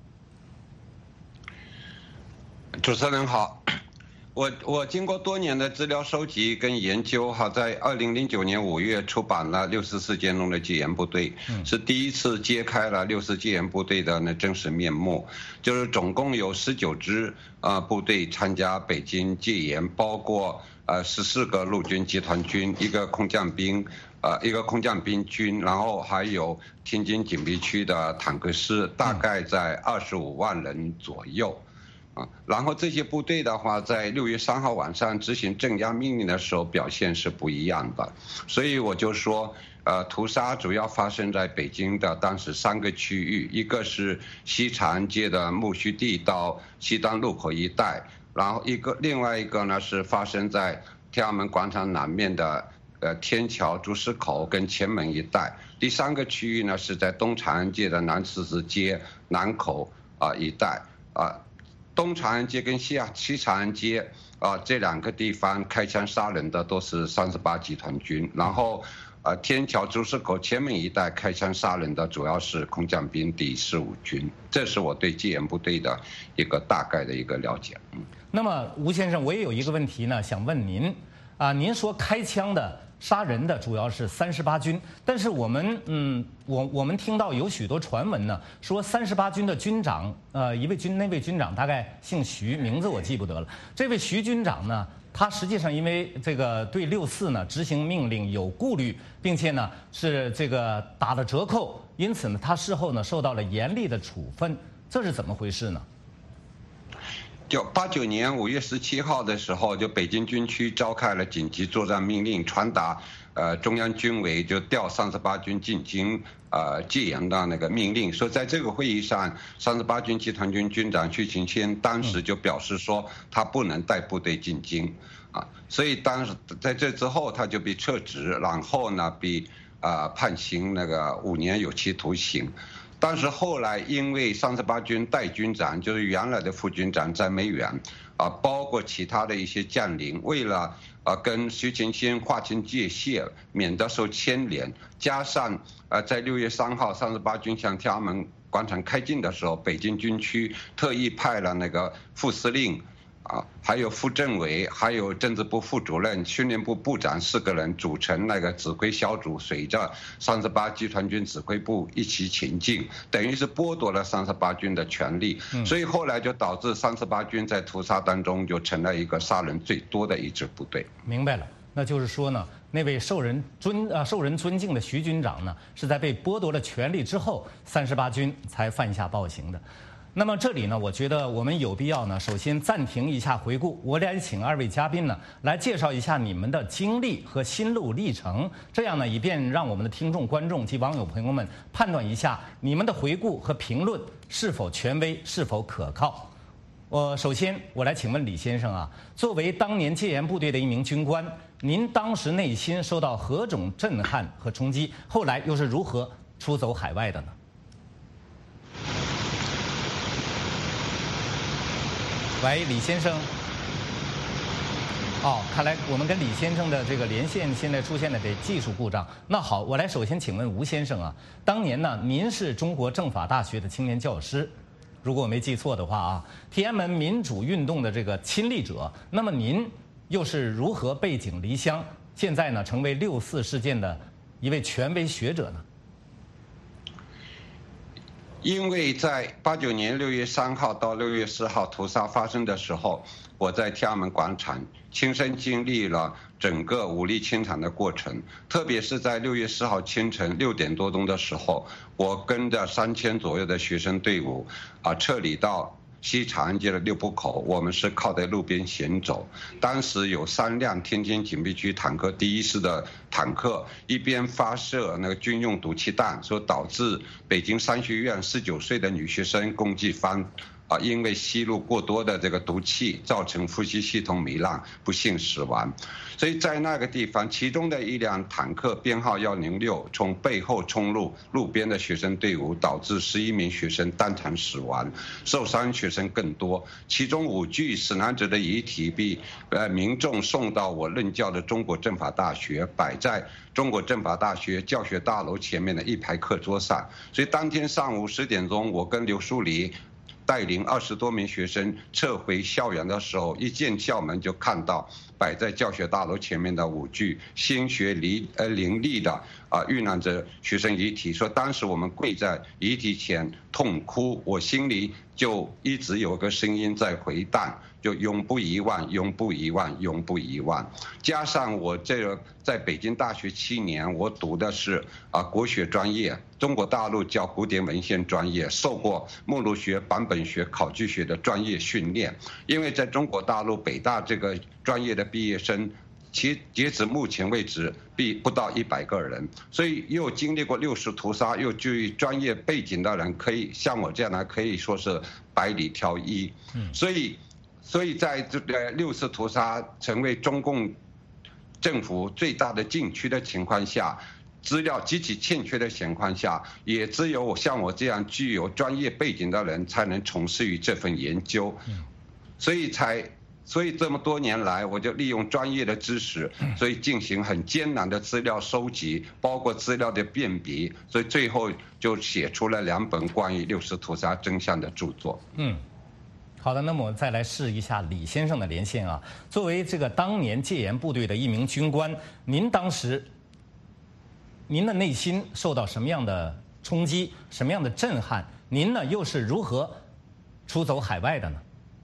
V: 主持人好。我我经过多年的资料收集跟研究，哈，在二零零九年五月出版了六四事件中的戒严部队，是第一次揭开了六四戒严部队的那真实面目。就是总共有十九支啊部队参加北京戒严，包括呃十四个陆军集团军，一个空降兵，呃一个空降兵军，然后还有天津警备区的坦克师，大概在二十五万人左右。啊，然后这些部队的话，在六月三号晚上执行镇压命令的时候，表现是不一样的。所以我就说，呃，屠杀主要发生在北京的当时三个区域，一个是西长安街的木樨地到西单路口一带，然后一个另外一个呢是发生在天安门广场南面的呃天桥、朱市口跟前门一带，第三个区域呢是在东长安街的南十字街南口啊、呃、一带啊。东长安街跟西西长安街啊、呃、这两个地方开枪杀人的都是三十八集团军，然后呃天桥朱市口前门一带开枪杀人的主要是空降兵第十五军。这是我对戒严部队的一个大概的一个了解。嗯，
T: 那么吴先生，我也有一个问题呢，想问您啊，您说开枪的杀人的主要是三十八军，但是我们嗯，我我们听到有许多传闻呢，说三十八军的军长，呃，一位军那位军长大概姓徐，名字我记不得了。这位徐军长呢，他实际上因为这个对六四呢执行命令有顾虑，并且呢是这个打了折扣，因此呢他事后呢受到了严厉的处分，这是怎么回事呢？
V: 就八九年五月十七号的时候，就北京军区召开了紧急作战命令，传达呃中央军委就调三十八军进京呃戒严的那个命令。说在这个会议上，三十八军集团军军长徐勤谦当时就表示说他不能带部队进京啊，所以当时在这之后他就被撤职，然后呢被啊、呃、判刑那个五年有期徒刑。但是后来因为三十八军代军长就是原来的副军长詹美远啊，包括其他的一些将领，为了啊跟徐勤谦划清界限，免得受牵连，加上呃在六月三号三十八军向天安门广场开进的时候，北京军区特意派了那个副司令啊，还有副政委，还有政治部副主任、训练部部长四个人组成那个指挥小组，随着三十八集团军指挥部一起前进，等于是剥夺了三十八军的权利。所以后来就导致三十八军在屠杀当中就成了一个杀人最多的一支部队。
T: 明白了，那就是说呢，那位受人尊啊受人尊敬的徐军长呢，是在被剥夺了权力之后，三十八军才犯下暴行的。 那么这里呢，我觉得我们有必要呢，首先暂停一下回顾，我来请二位嘉宾呢来介绍一下你们的经历和心路历程，这样呢，以便让我们的听众、观众及网友朋友们判断一下你们的回顾和评论是否权威、是否可靠。我首先我来请问李先生啊，作为当年戒严部队的一名军官，您当时内心受到何种震撼和冲击？后来又是如何出走海外的呢？喂，李先生。哦，看来我们跟李先生的这个连线现在出现了这技术故障。那好，我来首先请问吴先生啊，当年呢，您是中国政法大学的青年教师，如果我没记错的话啊，天安门民主运动的这个亲历者，那么您又是如何背井离乡，现在呢成为六四事件的一位权威学者呢？
V: 因为在八九年六月三号到六月四号屠杀发生的时候，我在天安门广场亲身经历了整个武力清场的过程，特别是在六月四号清晨六点多钟的时候，我跟着三千左右的学生队伍啊撤离到西长安街的六步口，我们是靠在路边行走。当时有三辆天津警备区坦克第一师的坦克，一边发射那个军用毒气弹，所导致北京商学院十九岁的女学生龚继芳啊，因为吸入过多的这个毒气，造成呼吸系统糜烂，不幸死亡。所以在那个地方，其中的一辆坦克编号一零六从背后冲入路边的学生队伍，导致十一名学生当场死亡，受伤学生更多。其中五具死难者的遗体被呃民众送到我任教的中国政法大学，摆在中国政法大学教学大楼前面的一排课桌上。所以当天上午十点钟，我跟刘淑黎带领二十多名学生撤回校园的时候，一进校门就看到摆在教学大楼前面的五具鲜血淋呃淋漓的啊遇难者学生遗体，说当时我们跪在遗体前痛哭，我心里就一直有个声音在回荡，就永不遗忘，永不遗忘，永不遗忘。加上我这个在北京大学七年，我读的是啊国学专业，中国大陆叫古典文献专业，受过目录学、版本学、考据学的专业训练。因为在中国大陆北大这个专业的毕业生，其截止目前为止毕不到一百个人，所以又经历过六四屠杀，又具专业背景的人，可以像我这样的可以说是百里挑一。所以。所以在这个六四屠杀成为中共政府最大的禁区的情况下，资料极其欠缺的情况下，也只有像我这样具有专业背景的人才能从事于这份研究，所以才所以这么多年来，我就利用专业的知识，所以进行很艰难的资料收集，包括资料的辨别，所以最后就写出了两本关于六四屠杀真相的著作。
T: 嗯。好的，那么我们再来试一下李先生的连线啊。作为这个当年戒严部队的一名军官，您当时，您的内心受到什么样的冲击，什么样的震撼？您呢又是如何出走海外的呢？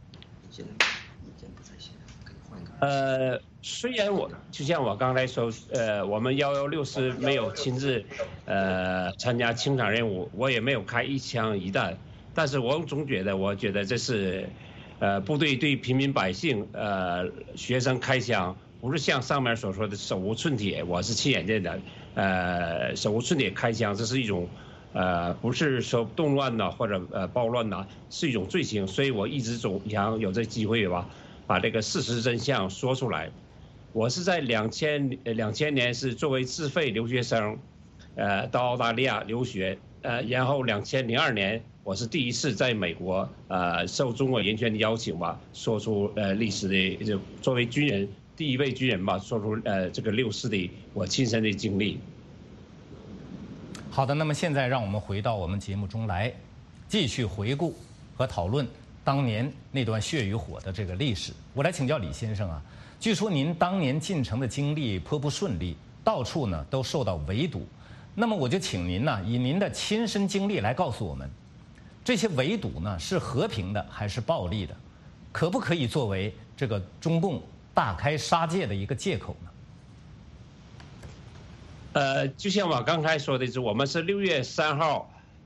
U: 呃，虽然我就像我刚才说，呃，我们幺幺六师没有亲自呃参加清场任务，我也没有开一枪一弹。但是我总觉得，我觉得这是，呃，部队对平民百姓、呃学生开枪，不是像上面所说的手无寸铁，我是亲眼见的，呃，手无寸铁开枪，这是一种，呃，不是说动乱呐或者呃暴乱呐，是一种罪行。所以我一直总想有这机会吧，把这个事实真相说出来。我是在两千两千年是作为自费留学生，呃，到澳大利亚留学，呃，然后两千零二年。我是第一次在美国，呃，受中国人权的邀请吧，说出呃历史的，就作为军人第一位军人吧，说出呃这个六四的我亲身的经历。
T: 好的，那么现在让我们回到我们节目中来，继续回顾和讨论当年那段血与火的这个历史。我来请教李先生啊，据说您当年进城的经历颇不顺利，到处呢都受到围堵。那么我就请您呢，以您的亲身经历来告诉我们。这些围堵呢是和平的还是暴力的？可不可以作为这个中共大开杀戒的一个借口呢？
U: 呃，就像我刚才说的，是我们是六月三号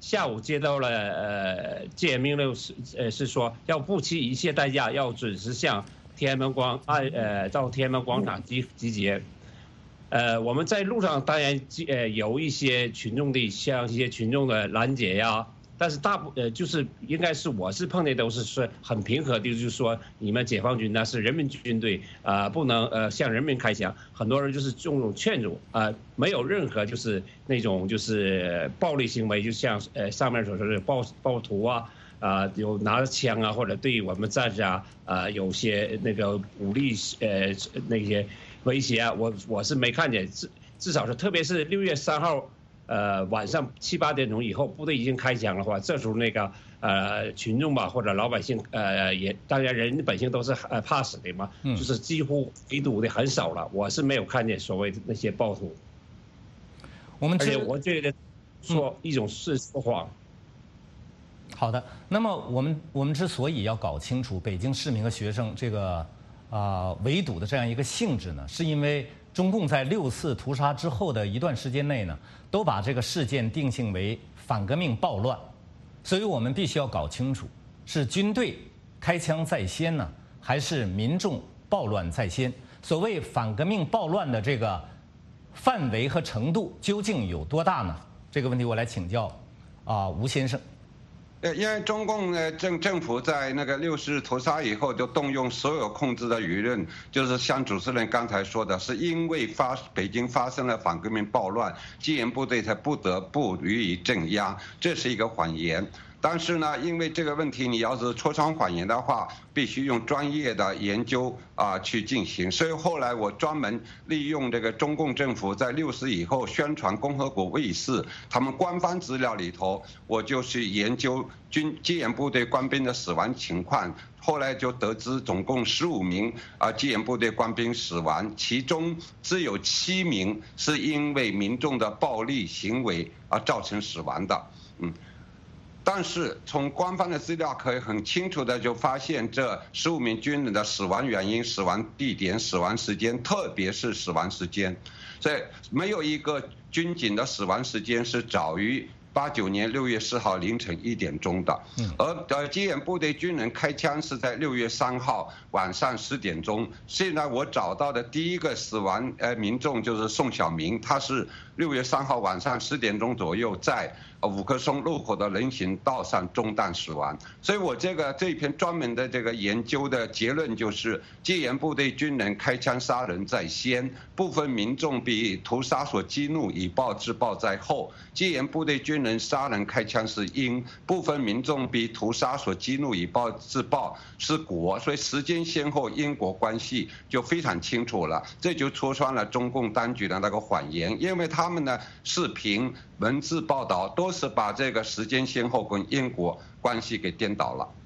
U: 下午接到了呃戒严命令是呃是说要不惜一切代价要准时向天安门广按呃到天安门广场集集结。呃，我们在路上当然呃有一些群众的像一些群众的拦截呀。但是大部呃就是应该是我是碰见都是说很平和的，就是说你们解放军那是人民军队啊、呃，不能呃向人民开枪。很多人就是这种劝阻啊、呃，没有任何就是那种就是暴力行为，就像呃上面所说的暴暴徒啊啊、呃、有拿着枪啊，或者对我们战士啊啊、呃、有些那个武力呃那些威胁啊，我我是没看见，至至少是特别是六月三号。呃，晚上七八点钟以后，部队已经开枪的话，这时候那个呃群众吧，或者老百姓，呃也当然人百姓都是呃怕死的嘛，嗯、就是几乎围堵的很少了。我是没有看见所谓的那些暴徒。
T: 我们
U: 而且我觉得说一种是说谎。
T: 嗯、好的，那么我们我们之所以要搞清楚北京市民和学生这个啊、呃、围堵的这样一个性质呢，是因为。中共在六四屠杀之后的一段时间内呢，都把这个事件定性为反革命暴乱，所以我们必须要搞清楚，是军队开枪在先呢，还是民众暴乱在先？所谓反革命暴乱的这个范围和程度究竟有多大呢？这个问题我来请教啊、呃、吴先生。
V: 呃，因为中共呢政政府在那个六四屠杀以后，就动用所有控制的舆论，就是像主持人刚才说的，是因为发北京发生了反革命暴乱，戒严部队才不得不予以镇压，这是一个谎言。但是呢，因为这个问题，你要是戳穿谎言的话，必须用专业的研究啊、呃、去进行。所以后来我专门利用这个中共政府在六四以后宣传共和国卫士他们官方资料里头，我就去研究军戒严部队官兵的死亡情况。后来就得知总共十五名啊戒严部队官兵死亡，其中只有七名是因为民众的暴力行为而造成死亡的。嗯。但是从官方的资料可以很清楚的就发现，这十五名军人的死亡原因、死亡地点、死亡时间，特别是死亡时间，所以没有一个军警的死亡时间是早于八九年六月四号凌晨一点钟的，而呃戒严部队军人开枪是在六月三号晚上十点钟。现在我找到的第一个死亡呃民众就是宋小明，他是六月三号晚上十点钟左右在五棵松路口的人行道上中弹死亡。所以我这个这一篇专门的这个研究的结论就是，戒严部队军人开枪杀人在先，部分民众被屠杀所激怒，以暴制暴在后。戒严部队军人杀人开枪是因，部分民众被屠杀所激怒，以暴制暴是果。所以时间先后因果关系就非常清楚了，这就戳穿了中共当局的那个谎言，因为他们呢视频文字报道都是把这个时间先后跟因果关系给颠倒了。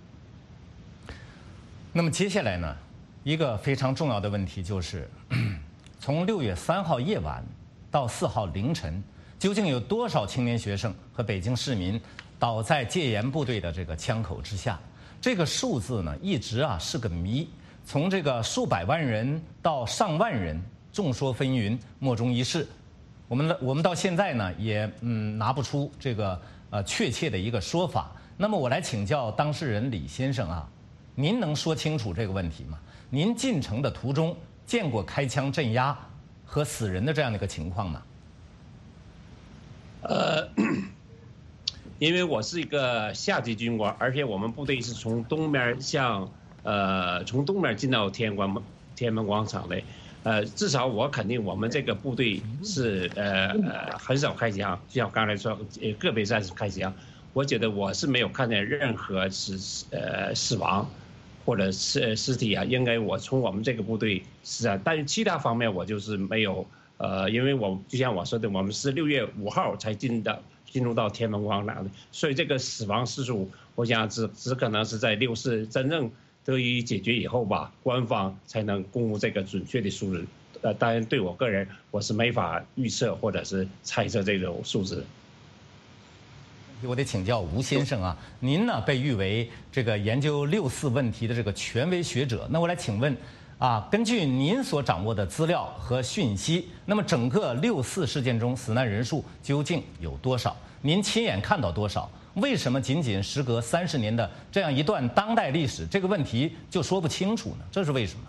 T: 那么接下来呢，一个非常重要的问题就是，从六月三号夜晚到四号凌晨，究竟有多少青年学生和北京市民倒在戒严部队的这个枪口之下？这个数字呢，一直啊是个谜，从这个数百万人到上万人，众说纷纭，莫衷一是。我们我们到现在呢，也嗯拿不出这个呃确切的一个说法。那么我来请教当事人李先生啊，您能说清楚这个问题吗？您进城的途中见过开枪镇压和死人的这样的一个情况吗？
U: 呃，因为我是一个下级军官，而且我们部队是从东边向呃从东边进到天安门天安门广场的。呃，至少我肯定我们这个部队是呃呃很少开枪，就像刚才说，呃个别战士开枪，我觉得我是没有看见任何死呃死亡或者是尸体啊，应该我从我们这个部队是啊，但是其他方面我就是没有呃，因为我就像我说的，我们是六月五号才进到进入到天安门广场的，所以这个死亡事数，我想只只可能是在六四真正得以解决以后吧，官方才能公布这个准确的数字。呃，当然对我个人，我是没法预测或者是猜测这种数字。
T: 我得请教吴先生啊，您呢被誉为这个研究六四问题的这个权威学者，那我来请问， 啊，根据您所掌握的资料和讯息，那么整个六四事件中死难人数究竟有多少？您亲眼看到多少？为什么仅仅时隔三十年的这样一段当代历史，这个问题就说不清楚呢？这是为什么？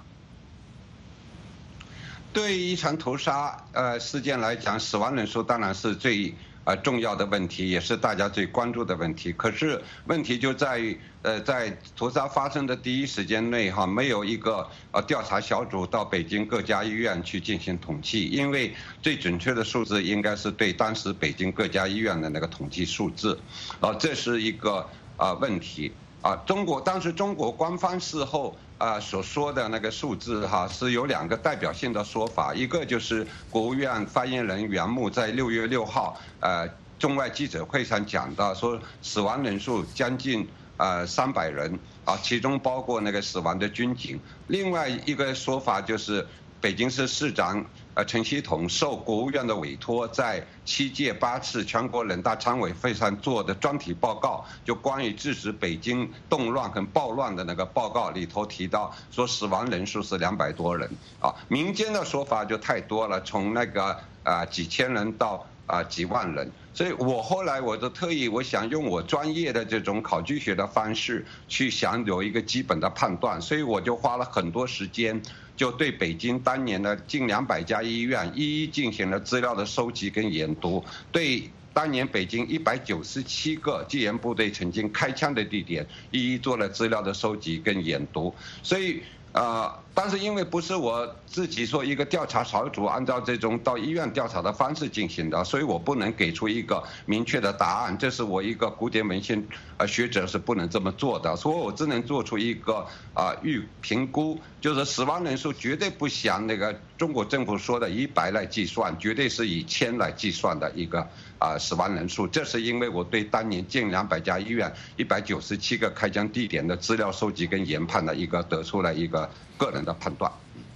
V: 对于一场屠杀呃事件来讲，死亡人数当然是最呃重要的问题，也是大家最关注的问题。可是问题就在于，呃，在屠杀发生的第一时间内哈，没有一个呃调查小组到北京各家医院去进行统计，因为最准确的数字应该是对当时北京各家医院的那个统计数字，啊、呃，这是一个啊、呃、问题啊、呃。中国当时中国官方事后啊、呃、所说的那个数字哈，是有两个代表性的说法，一个就是国务院发言人袁木在六月六号呃中外记者会上讲的，说死亡人数将近呃三百人啊，其中包括那个死亡的军警。另外一个说法就是北京市市长呃陈锡统受国务院的委托，在七届八次全国人大常委会上做的专题报告，就关于制止北京动乱跟暴乱的那个报告里头提到，说死亡人数是两百多人啊。民间的说法就太多了，从那个啊、呃、几千人到啊、呃、几万人。所以我后来我就特意我想用我专业的这种考据学的方式去想有一个基本的判断，所以我就花了很多时间，就对北京当年的近两百家医院一一进行了资料的收集跟研读，对当年北京一百九十七个戒严部队曾经开枪的地点一一做了资料的收集跟研读，所以呃，但是因为不是我自己说一个调查小组按照这种到医院调查的方式进行的，所以我不能给出一个明确的答案，这是我一个古典文献呃学者是不能这么做的，所以我只能做出一个啊预评估，就是死亡人数绝对不像那个中国政府说的一百来计算，绝对是以千来计算的一个啊死亡人数，这是因为我对当年近两百家医院一百九十七个开枪地点的资料收集跟研判的一个得出来一个个人的判断。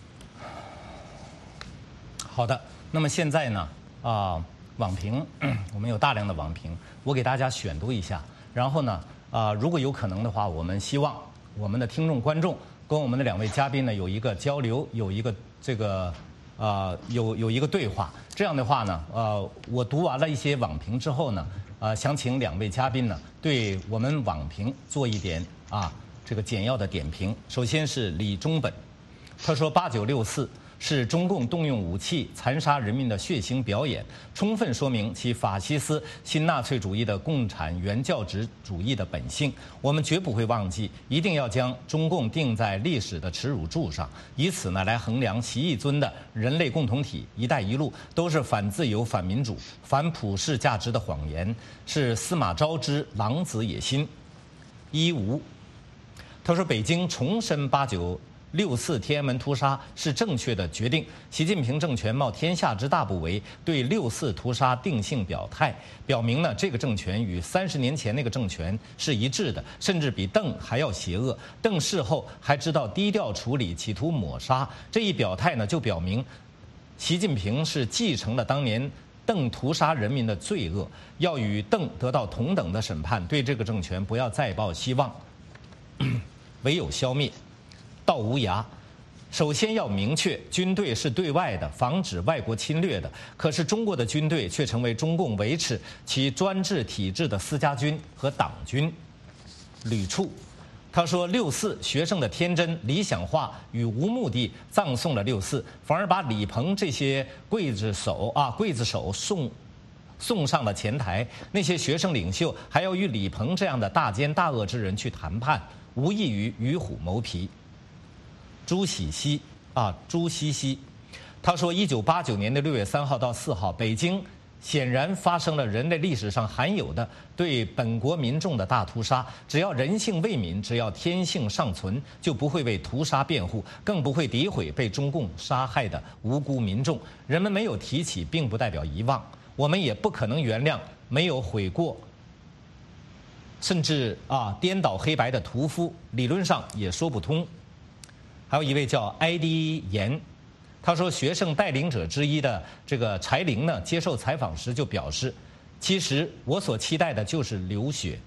T: 好的，那么现在呢，啊、呃，网评，我们有大量的网评，我给大家选读一下。然后呢，啊、呃，如果有可能的话，我们希望我们的听众观众跟我们的两位嘉宾呢有一个交流，有一个这个，呃，有有一个对话。这样的话呢，呃，我读完了一些网评之后呢，呃，想请两位嘉宾呢对我们网评做一点啊这个简要的点评。首先是李忠本，他说八九六四是中共动用武器残杀人民的血腥表演，充分说明其法西斯新纳粹主义的共产原教旨主义的本性。我们绝不会忘记，一定要将中共钉在历史的耻辱柱上，以此呢来衡量习一尊的人类共同体“一带一路”都是反自由、反民主、反普世价值的谎言，是司马昭之狼子野心。一无，他说北京重申八九六四天安门屠杀是正确的决定。习近平政权冒天下之大不韪，对六四屠杀定性表态，表明呢这个政权与三十年前那个政权是一致的，甚至比邓还要邪恶。邓事后还知道低调处理，企图抹杀。这一表态呢，就表明习近平是继承了当年邓屠杀人民的罪恶，要与邓得到同等的审判，对这个政权不要再抱希望，唯有消灭。到无涯，首先要明确，军队是对外的，防止外国侵略的。可是中国的军队却成为中共维持其专制体制的私家军和党军。吕处，他说六四学生的天真理想化与无目的葬送了六四，反而把李鹏这些刽子手啊刽子手送送上了前台。那些学生领袖还要与李鹏这样的大奸大恶之人去谈判，无异于与虎谋皮。朱喜熙啊，朱西西，他说，一九八九年的六月三号到四号，北京显然发生了人类历史上罕有的对本国民众的大屠杀。只要人性未泯，只要天性尚存，就不会为屠杀辩护，更不会诋毁被中共杀害的无辜民众。人们没有提起，并不代表遗忘，我们也不可能原谅没有悔过，甚至啊颠倒黑白的屠夫，理论上也说不通。还有一位叫艾迪言，他说学生带领者之一的这个柴玲呢，接受采访时就表示，其实我所期待的就是流血。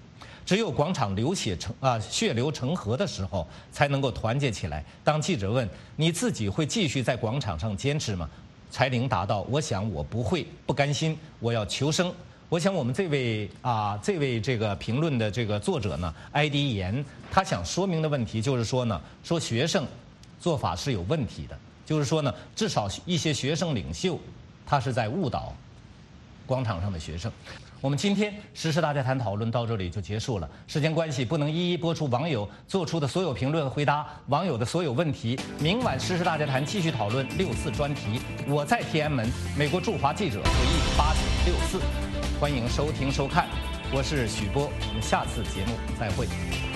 T: 只有广场流血成啊血流成河的时候，才能够团结起来。当记者问你自己会继续在广场上坚持吗？柴玲答道：“我想我不会，不甘心，我要求生。”我想我们这位啊，这位这个评论的这个作者呢，艾迪言，他想说明的问题就是说呢，说学生做法是有问题的，就是说呢，至少一些学生领袖，他是在误导广场上的学生。我们今天时事大家谈讨论到这里就结束了，时间关系不能一一播出网友做出的所有评论和回答网友的所有问题。明晚时事大家谈继续讨论六四专题，我在天安门，美国驻华记者回忆八九六四。欢迎收听收看，我是许波，我们下次节目再会。